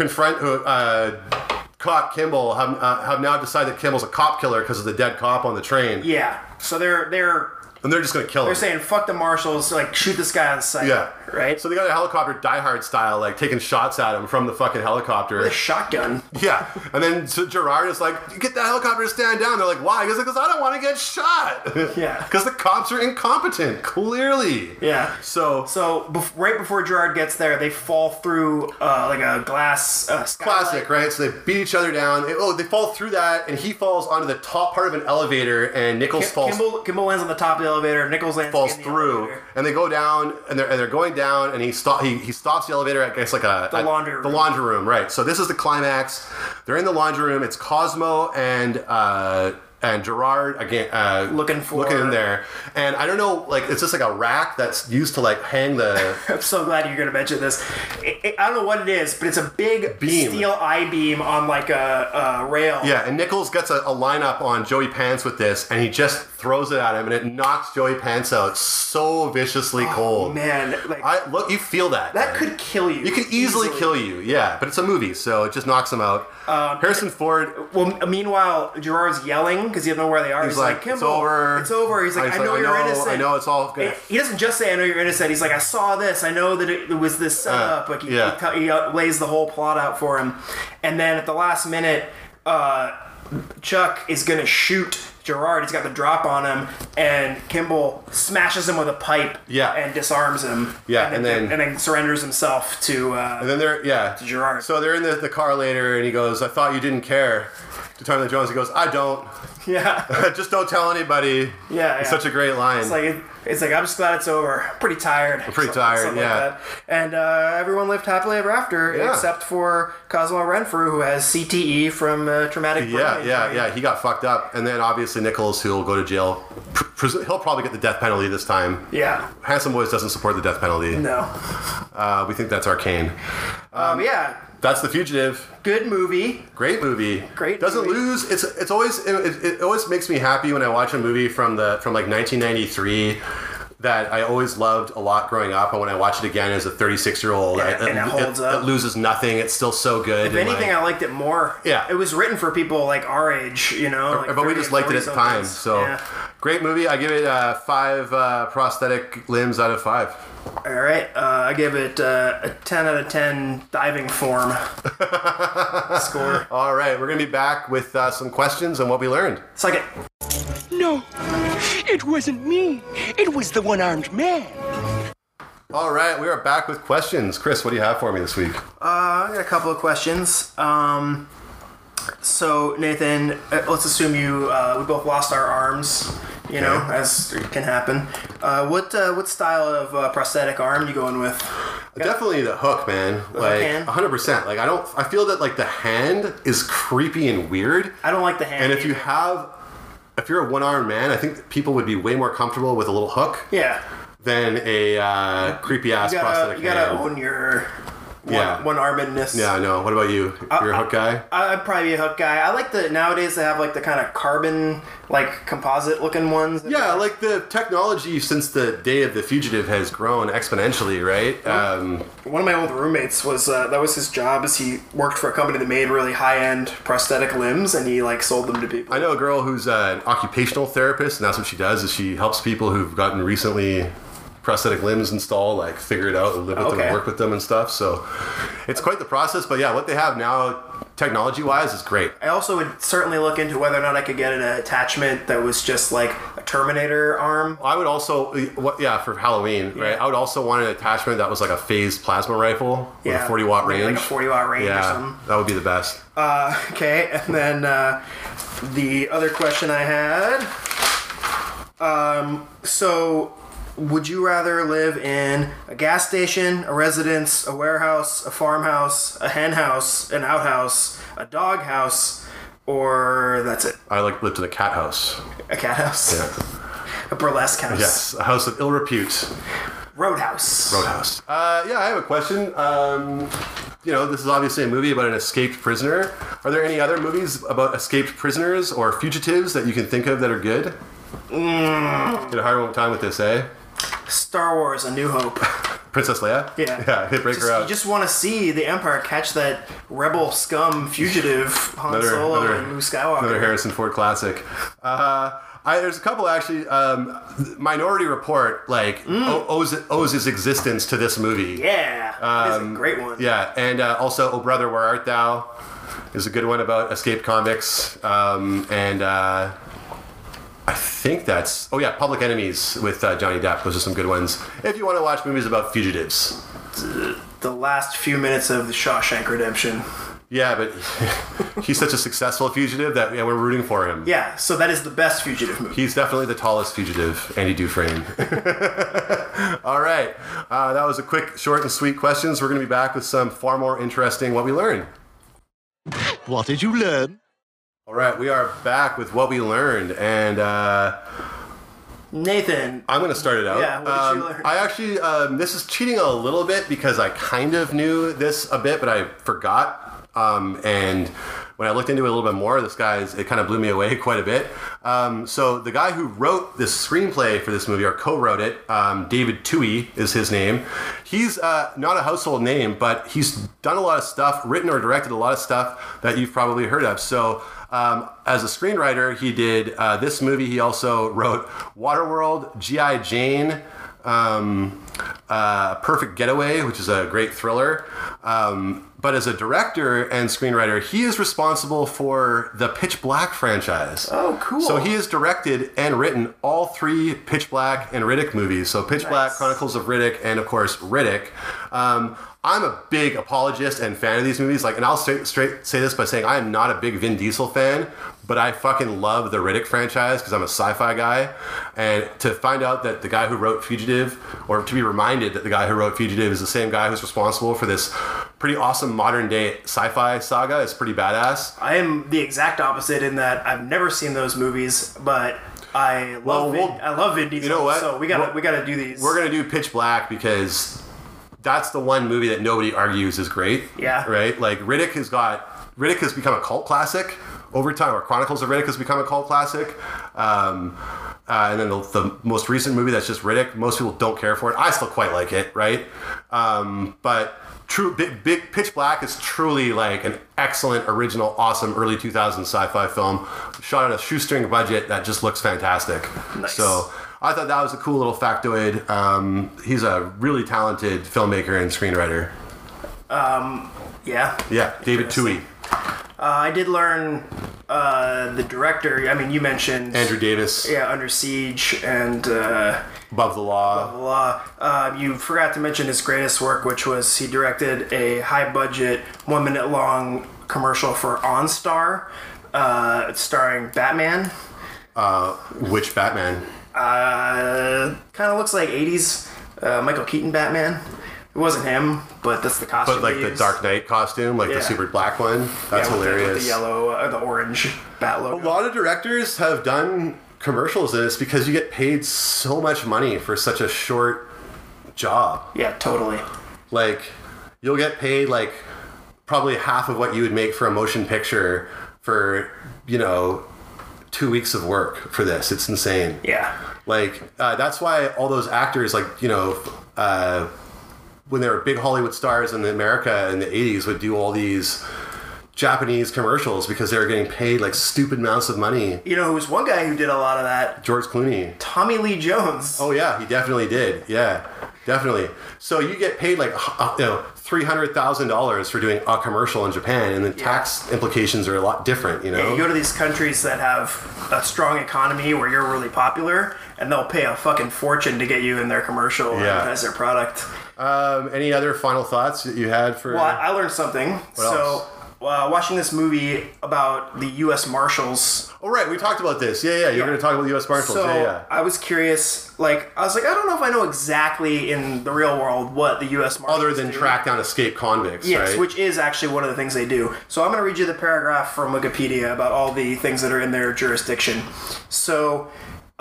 B: caught Kimball have now decided that Kimball's a cop killer because of the dead cop on the train.
C: Yeah, so they're
B: just gonna kill him.
C: They're saying fuck the marshals, like shoot this guy on sight.
B: Yeah.
C: Right?
B: So they got a helicopter Die Hard style, like taking shots at him from the fucking helicopter.
C: With a shotgun.
B: Yeah. And then so Gerard is like, get the helicopter to stand down. They're like, why? He goes, because I don't want to get shot.
C: Yeah.
B: Because the cops are incompetent, clearly.
C: Yeah.
B: So
C: right before Gerard gets there, they fall through like a glass skylight.
B: Classic, right? So they beat each other down. They fall through that, and he falls onto the top part of an elevator, and Nichols falls.
C: Kimball lands on the top of the elevator. Nichols
B: falls
C: in the
B: through,
C: elevator.
B: and they go down, and they're going down, and he stops the elevator at, I guess, like
C: the laundry room.
B: The laundry room, right? So this is the climax. They're in the laundry room. It's Cosmo and Gerard again
C: looking
B: in there, and I don't know, like it's just like a rack that's used to like hang the.
C: I'm so glad you're gonna mention this. I don't know what it is, but it's a big
B: beam.
C: steel I-beam on like a rail.
B: Yeah, and Nichols gets a lineup on Joey Pants with this, and he just throws it at him, and it knocks Joey Pants out so viciously cold.
C: Man, like
B: you feel that.
C: that
B: man.
C: could kill you.
B: It could easily kill you, yeah. But it's a movie, so it just knocks him out. Harrison Ford.
C: Well, meanwhile, Gerard's yelling because he doesn't know where they are.
B: He's like,
C: Kimball,
B: it's over.
C: It's over. He's like, I know you're innocent.
B: I know it's all good.
C: He doesn't just say, I know you're innocent. He's like, I saw this. I know that it was this setup. Like he lays the whole plot out for him. And then at the last minute, Chuck is going to shoot Gerard. He's got the drop on him, and Kimball smashes him with a pipe and disarms him.
B: Yeah,
C: and then surrenders himself to to Gerard.
B: So they're in the car later, and he goes, I thought you didn't care. To Tommy Lee Jones, he goes, I don't.
C: Yeah.
B: Just don't tell anybody.
C: Yeah.
B: It's such a great line.
C: It's like I'm just glad it's over. I'm pretty tired.
B: I'm pretty tired,
C: something
B: yeah.
C: like that. And everyone lived happily ever after, except for Cosmo Renfrew, who has CTE from traumatic brain injury.
B: Yeah. He got fucked up, and then obviously Nichols, who will go to jail. He'll probably get the death penalty this time.
C: Yeah.
B: Handsome Boys doesn't support the death penalty.
C: No.
B: We think that's arcane.
C: Yeah.
B: That's The Fugitive.
C: Good movie.
B: Great movie.
C: Great
B: Doesn't
C: movie.
B: lose. It always makes me happy when I watch a movie from like 1993 that I always loved a lot growing up, and when I watch it again as a 36-year-old,
C: and it holds up.
B: It loses nothing. It's still so good.
C: If anything, I liked it more.
B: Yeah.
C: It was written for people like our age, you know. Like
B: but we just liked it at the time. So great movie. I give it 5 prosthetic limbs out of 5.
C: All right, I give it a 10 out of 10 diving form score.
B: All right, we're going to be back with some questions and what we learned.
C: Suck it.
F: No, it wasn't me. It was the one-armed man.
B: All right, we are back with questions. Chris, what do you have for me this week?
C: I got a couple of questions. So, Nathan, let's assume we both lost our arms. You know, as can happen. What style of prosthetic arm you going with?
B: Definitely the hook, man. Like 100%. Like I feel that like the hand is creepy and weird.
C: I don't like the hand.
B: And if you have if you're a one-armed man, I think people would be way more comfortable with a little hook
C: Yeah.
B: than a creepy ass prosthetic
C: You gotta
B: hand.
C: own your
B: Yeah.
C: one-armedness.
B: Yeah, I know. What about you? You're a hook guy?
C: I'd probably be a hook guy. I like nowadays they have like the kind of carbon, like composite looking ones.
B: Yeah, like the technology since the day of The Fugitive has grown exponentially, right?
C: One of my old roommates was that was his job, is he worked for a company that made really high-end prosthetic limbs, and he like sold them to people.
B: I know a girl who's an occupational therapist, and that's what she does, is she helps people who've gotten recently prosthetic limbs installed, like figure it out and live with them and work with them and stuff. So it's quite the process. But yeah, what they have now, technology-wise, is great.
C: I also would certainly look into whether or not I could get an attachment that was just like a Terminator arm.
B: I would also, for Halloween, right? I would also want an attachment that was like a phased plasma rifle with a 40-watt range.
C: Like a 40-watt range or something.
B: That would be the best.
C: Okay, and then the other question I had, so would you rather live in a gas station, a residence, a warehouse, a farmhouse, a hen house, an outhouse, a dog house, or that's it?
B: I lived in a cat house.
C: A cat house?
B: Yeah.
C: A burlesque house?
B: Yes, a house of ill repute.
C: Roadhouse.
B: Roadhouse. I have a question. This is obviously a movie about an escaped prisoner. Are there any other movies about escaped prisoners or fugitives that you can think of that are good? Get a hard time with this, eh?
C: Star Wars: A New Hope.
B: Princess Leia?
C: Yeah.
B: Yeah, break her out.
C: You just want to see the Empire catch that rebel scum fugitive Han Solo and Luke Skywalker.
B: Another Harrison Ford classic. There's a couple actually. Minority Report owes its existence to this movie.
C: Yeah, it's a great one.
B: Yeah, and also Oh Brother, Where Art Thou is a good one about escaped convicts. I think that's... Public Enemies with Johnny Depp. Those are some good ones. If you want to watch movies about fugitives.
C: The last few minutes of The Shawshank Redemption.
B: Yeah, but he's such a successful fugitive that we're rooting for him.
C: Yeah, so that is the best fugitive movie.
B: He's definitely the tallest fugitive, Andy Dufresne. All right. That was a quick, short, and sweet questions. We're going to be back with some far more interesting What We Learned.
G: What did you learn?
B: All right, we are back with What We Learned, and
C: Nathan,
B: I'm going to start it out.
C: Yeah, what did you learn?
B: I actually, this is cheating a little bit because I kind of knew this a bit, but I forgot. And when I looked into it a little bit more, it kind of blew me away quite a bit. So the guy who wrote this screenplay for this movie, or co-wrote it, David Twohy is his name. He's not a household name, but he's done a lot of stuff, written or directed a lot of stuff that you've probably heard of. So as a screenwriter, he did this movie. He also wrote Waterworld, G.I. Jane, Perfect Getaway, which is a great thriller. But as a director and screenwriter, he is responsible for the Pitch Black franchise.
C: Oh, cool.
B: So he has directed and written all 3 Pitch Black and Riddick movies. So Pitch Black, Chronicles of Riddick, and of course Riddick. I'm a big apologist and fan of these movies. And I'll straight say this by saying I am not a big Vin Diesel fan, but I fucking love the Riddick franchise because I'm a sci-fi guy. And to find out that the guy who wrote Fugitive, or to be reminded that the guy who wrote Fugitive is the same guy who's responsible for this pretty awesome modern day sci-fi saga is pretty badass.
C: I am the exact opposite in that I've never seen those movies, but I love Vin Diesel.
B: You know what?
C: So we gotta do these.
B: We're gonna do Pitch Black because that's the one movie that nobody argues is great.
C: Yeah.
B: Right? Like Riddick has become a cult classic over time, or Chronicles of Riddick has become a cult classic. And then the most recent movie that's just Riddick, most people don't care for it. I still quite like it, right? But big Pitch Black is truly like an excellent, original, awesome early 2000s sci-fi film shot on a shoestring budget that just looks fantastic.
C: Nice.
B: So I thought that was a cool little factoid. He's a really talented filmmaker and screenwriter.
C: Yeah,
B: David Twohy.
C: I did learn the director. I mean, you mentioned
B: Andrew Davis.
C: Yeah, Under Siege and
B: Above the Law.
C: You forgot to mention his greatest work, which was he directed a high-budget, 1-minute-long commercial for OnStar, starring Batman.
B: Which Batman?
C: Kind of looks like 80s Michael Keaton Batman. It wasn't him, but that's the costume.
B: But like
C: they
B: the
C: used.
B: Dark Knight costume, like the
C: Yeah.
B: super black one. That's hilarious.
C: With the yellow, the orange bat
B: A
C: logo.
B: lot of directors have done commercials in this because you get paid so much money for such a short job.
C: Yeah, totally.
B: Like, you'll get paid like probably half of what you would make for a motion picture for, 2 weeks of work for this. It's insane.
C: Yeah.
B: Like, that's why all those actors, like, when they were big Hollywood stars in America in the 80s, would do all these Japanese commercials because they were getting paid like stupid amounts of money.
C: You know, who was one guy who did a lot of that?
B: George Clooney.
C: Tommy Lee Jones.
B: Oh yeah, he definitely did. Yeah, definitely. So you get paid like $300,000 for doing a commercial in Japan, and the tax implications are a lot different. You know,
C: Yeah, you go to these countries that have a strong economy where you're really popular, and they'll pay a fucking fortune to get you in their commercial as their product.
B: Any other final thoughts that you had for?
C: Well, I learned something.
B: What else?
C: Watching this movie about the U.S. Marshals.
B: Oh right, we talked about this. Yeah. You're going to talk about the U.S. Marshals.
C: So
B: Yeah.
C: I was curious. I was like, I don't know if I know exactly in the real world what the U.S. Marshals
B: Other than
C: do.
B: track down escaped convicts,
C: Yes,
B: right?
C: which is actually one of the things they do. So I'm going to read you the paragraph from Wikipedia about all the things that are in their jurisdiction. So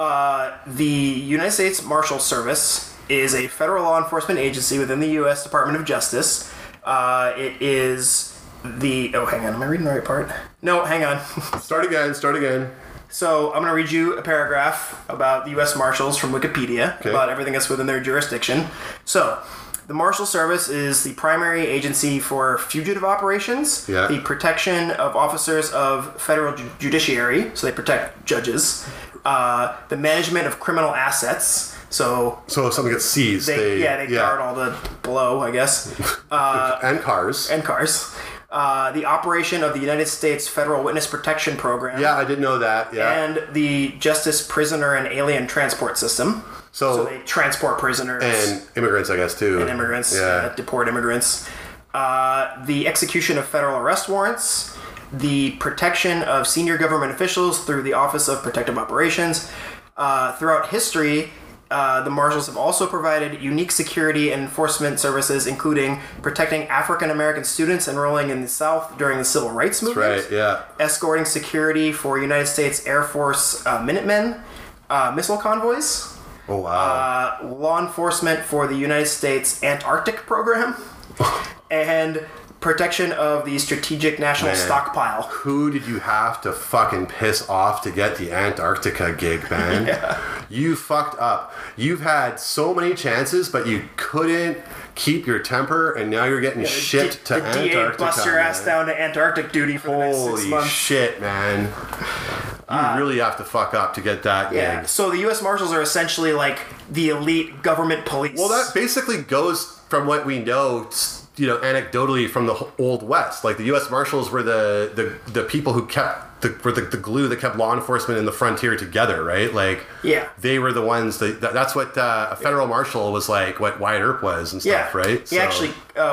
C: the United States Marshal Service is a federal law enforcement agency within the U.S. Department of Justice. It is the... Oh, hang on. Am I reading the right part? No, hang on.
B: Start again.
C: So I'm going to read you a paragraph about the U.S. Marshals from Wikipedia, about everything that's within their jurisdiction. So the Marshal Service is the primary agency for fugitive operations, the protection of officers of federal judiciary, so they protect judges, the management of criminal assets. So
B: if something gets seized,
C: they guard all the blow, I guess.
B: And cars.
C: The operation of the United States Federal Witness Protection Program.
B: Yeah, I did know that. Yeah.
C: And the Justice, Prisoner, and Alien Transport System. So they transport prisoners.
B: And immigrants, I guess, too.
C: And immigrants. Deport immigrants. The execution of federal arrest warrants. The protection of senior government officials through the Office of Protective Operations. Throughout history, the Marshals have also provided unique security and enforcement services, including protecting African American students enrolling in the South during the Civil Rights Movement.
B: That's right, yeah.
C: Escorting security for United States Air Force Minutemen, missile convoys.
B: Oh, wow.
C: Law enforcement for the United States Antarctic Program. And protection of the Strategic National Stockpile.
B: Who did you have to fucking piss off to get the Antarctica gig, man? You fucked up. You've had so many chances, but you couldn't keep your temper, and now you're getting shipped to Antarctica.
C: DA bust your ass down to Antarctic duty for the next 6 months.
B: Holy shit, man. You really have to fuck up to get that gig.
C: So the U.S. Marshals are essentially like the elite government police.
B: Well, that basically goes from what we know, anecdotally from the Old West. Like the U.S. Marshals were the people who kept the glue that kept law enforcement in the frontier together, right? Like, they were the ones that's what a federal marshal was like, what Wyatt Earp was and stuff, right?
C: He actually,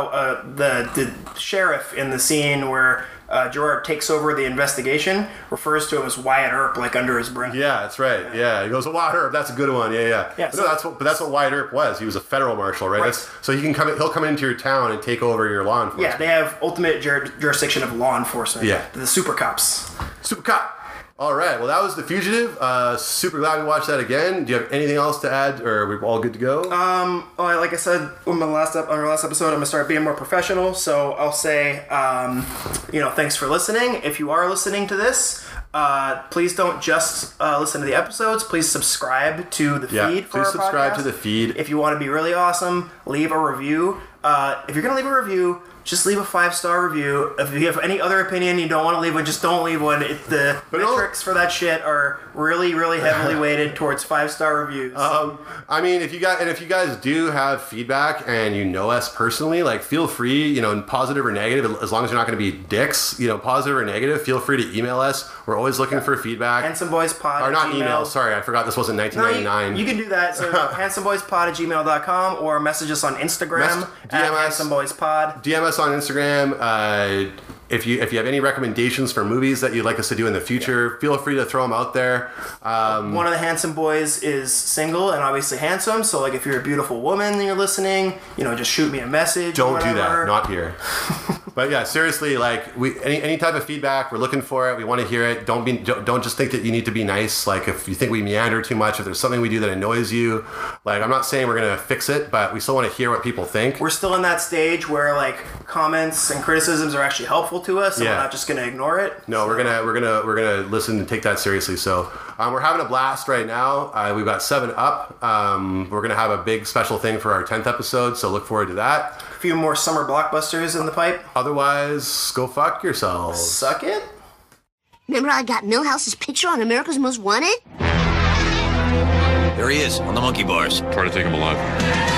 C: the sheriff in the scene where Gerard takes over the investigation refers to him as Wyatt Earp, like under his breath.
B: Yeah, that's right. Yeah, he goes, Wyatt Earp, that's a good one. Yeah. But that's what Wyatt Earp was. He was a federal marshal, right? So he'll come into your town and take over your law enforcement.
C: Yeah, they have ultimate jurisdiction of law enforcement. Yeah, the super cops.
B: Super cop. All right. Well, that was The Fugitive. Super glad we watched that again. Do you have anything else to add, or are we all good to go?
C: Like I said on our last episode, I'm gonna start being more professional. So I'll say, thanks for listening. If you are listening to this, please don't just listen to the episodes. Please subscribe to the feed for our podcast.
B: Please subscribe to the feed.
C: If you want to be really awesome, leave a review. If you're gonna leave a review, just leave a 5-star review. If you have any other opinion you don't want to leave one, just don't leave one. The metrics for that shit are really, really heavily weighted towards 5-star reviews.
B: I mean, if you guys do have feedback and you know us personally, like, feel free, positive or negative, as long as you're not going to be dicks, positive or negative, feel free to email us. We're always looking for feedback.
C: handsomeboyspod
B: or not email. Sorry, I forgot this wasn't 1999.
C: No, you can do that. So handsomeboyspod@gmail.com or message us on Instagram at handsomeboyspod.
B: DM us on Instagram. if you have any recommendations for movies that you'd like us to do in the future, feel free to throw them out there.
C: One of the handsome boys is single and obviously handsome, so like if you're a beautiful woman and you're listening, just shoot me a message.
B: Don't do that. Not here. But yeah, seriously, like any type of feedback, we're looking for it. We want to hear it. Don't just think that you need to be nice. Like if you think we meander too much, if there's something we do that annoys you, like I'm not saying we're gonna fix it, but we still want to hear what people think.
C: We're still in that stage where like comments and criticisms are actually helpful to us, and we're not just gonna ignore it.
B: No, we're gonna listen and take that seriously. So we're having a blast right now. We've got 7 Up. We're gonna have a big special thing for our 10th episode, so look forward to that.
C: A few more summer blockbusters in the pipe.
B: Otherwise, go fuck yourselves.
C: Suck it.
D: Remember I got Millhouse's picture on America's Most Wanted?
H: There he is, on the monkey bars.
A: Try to take him alive.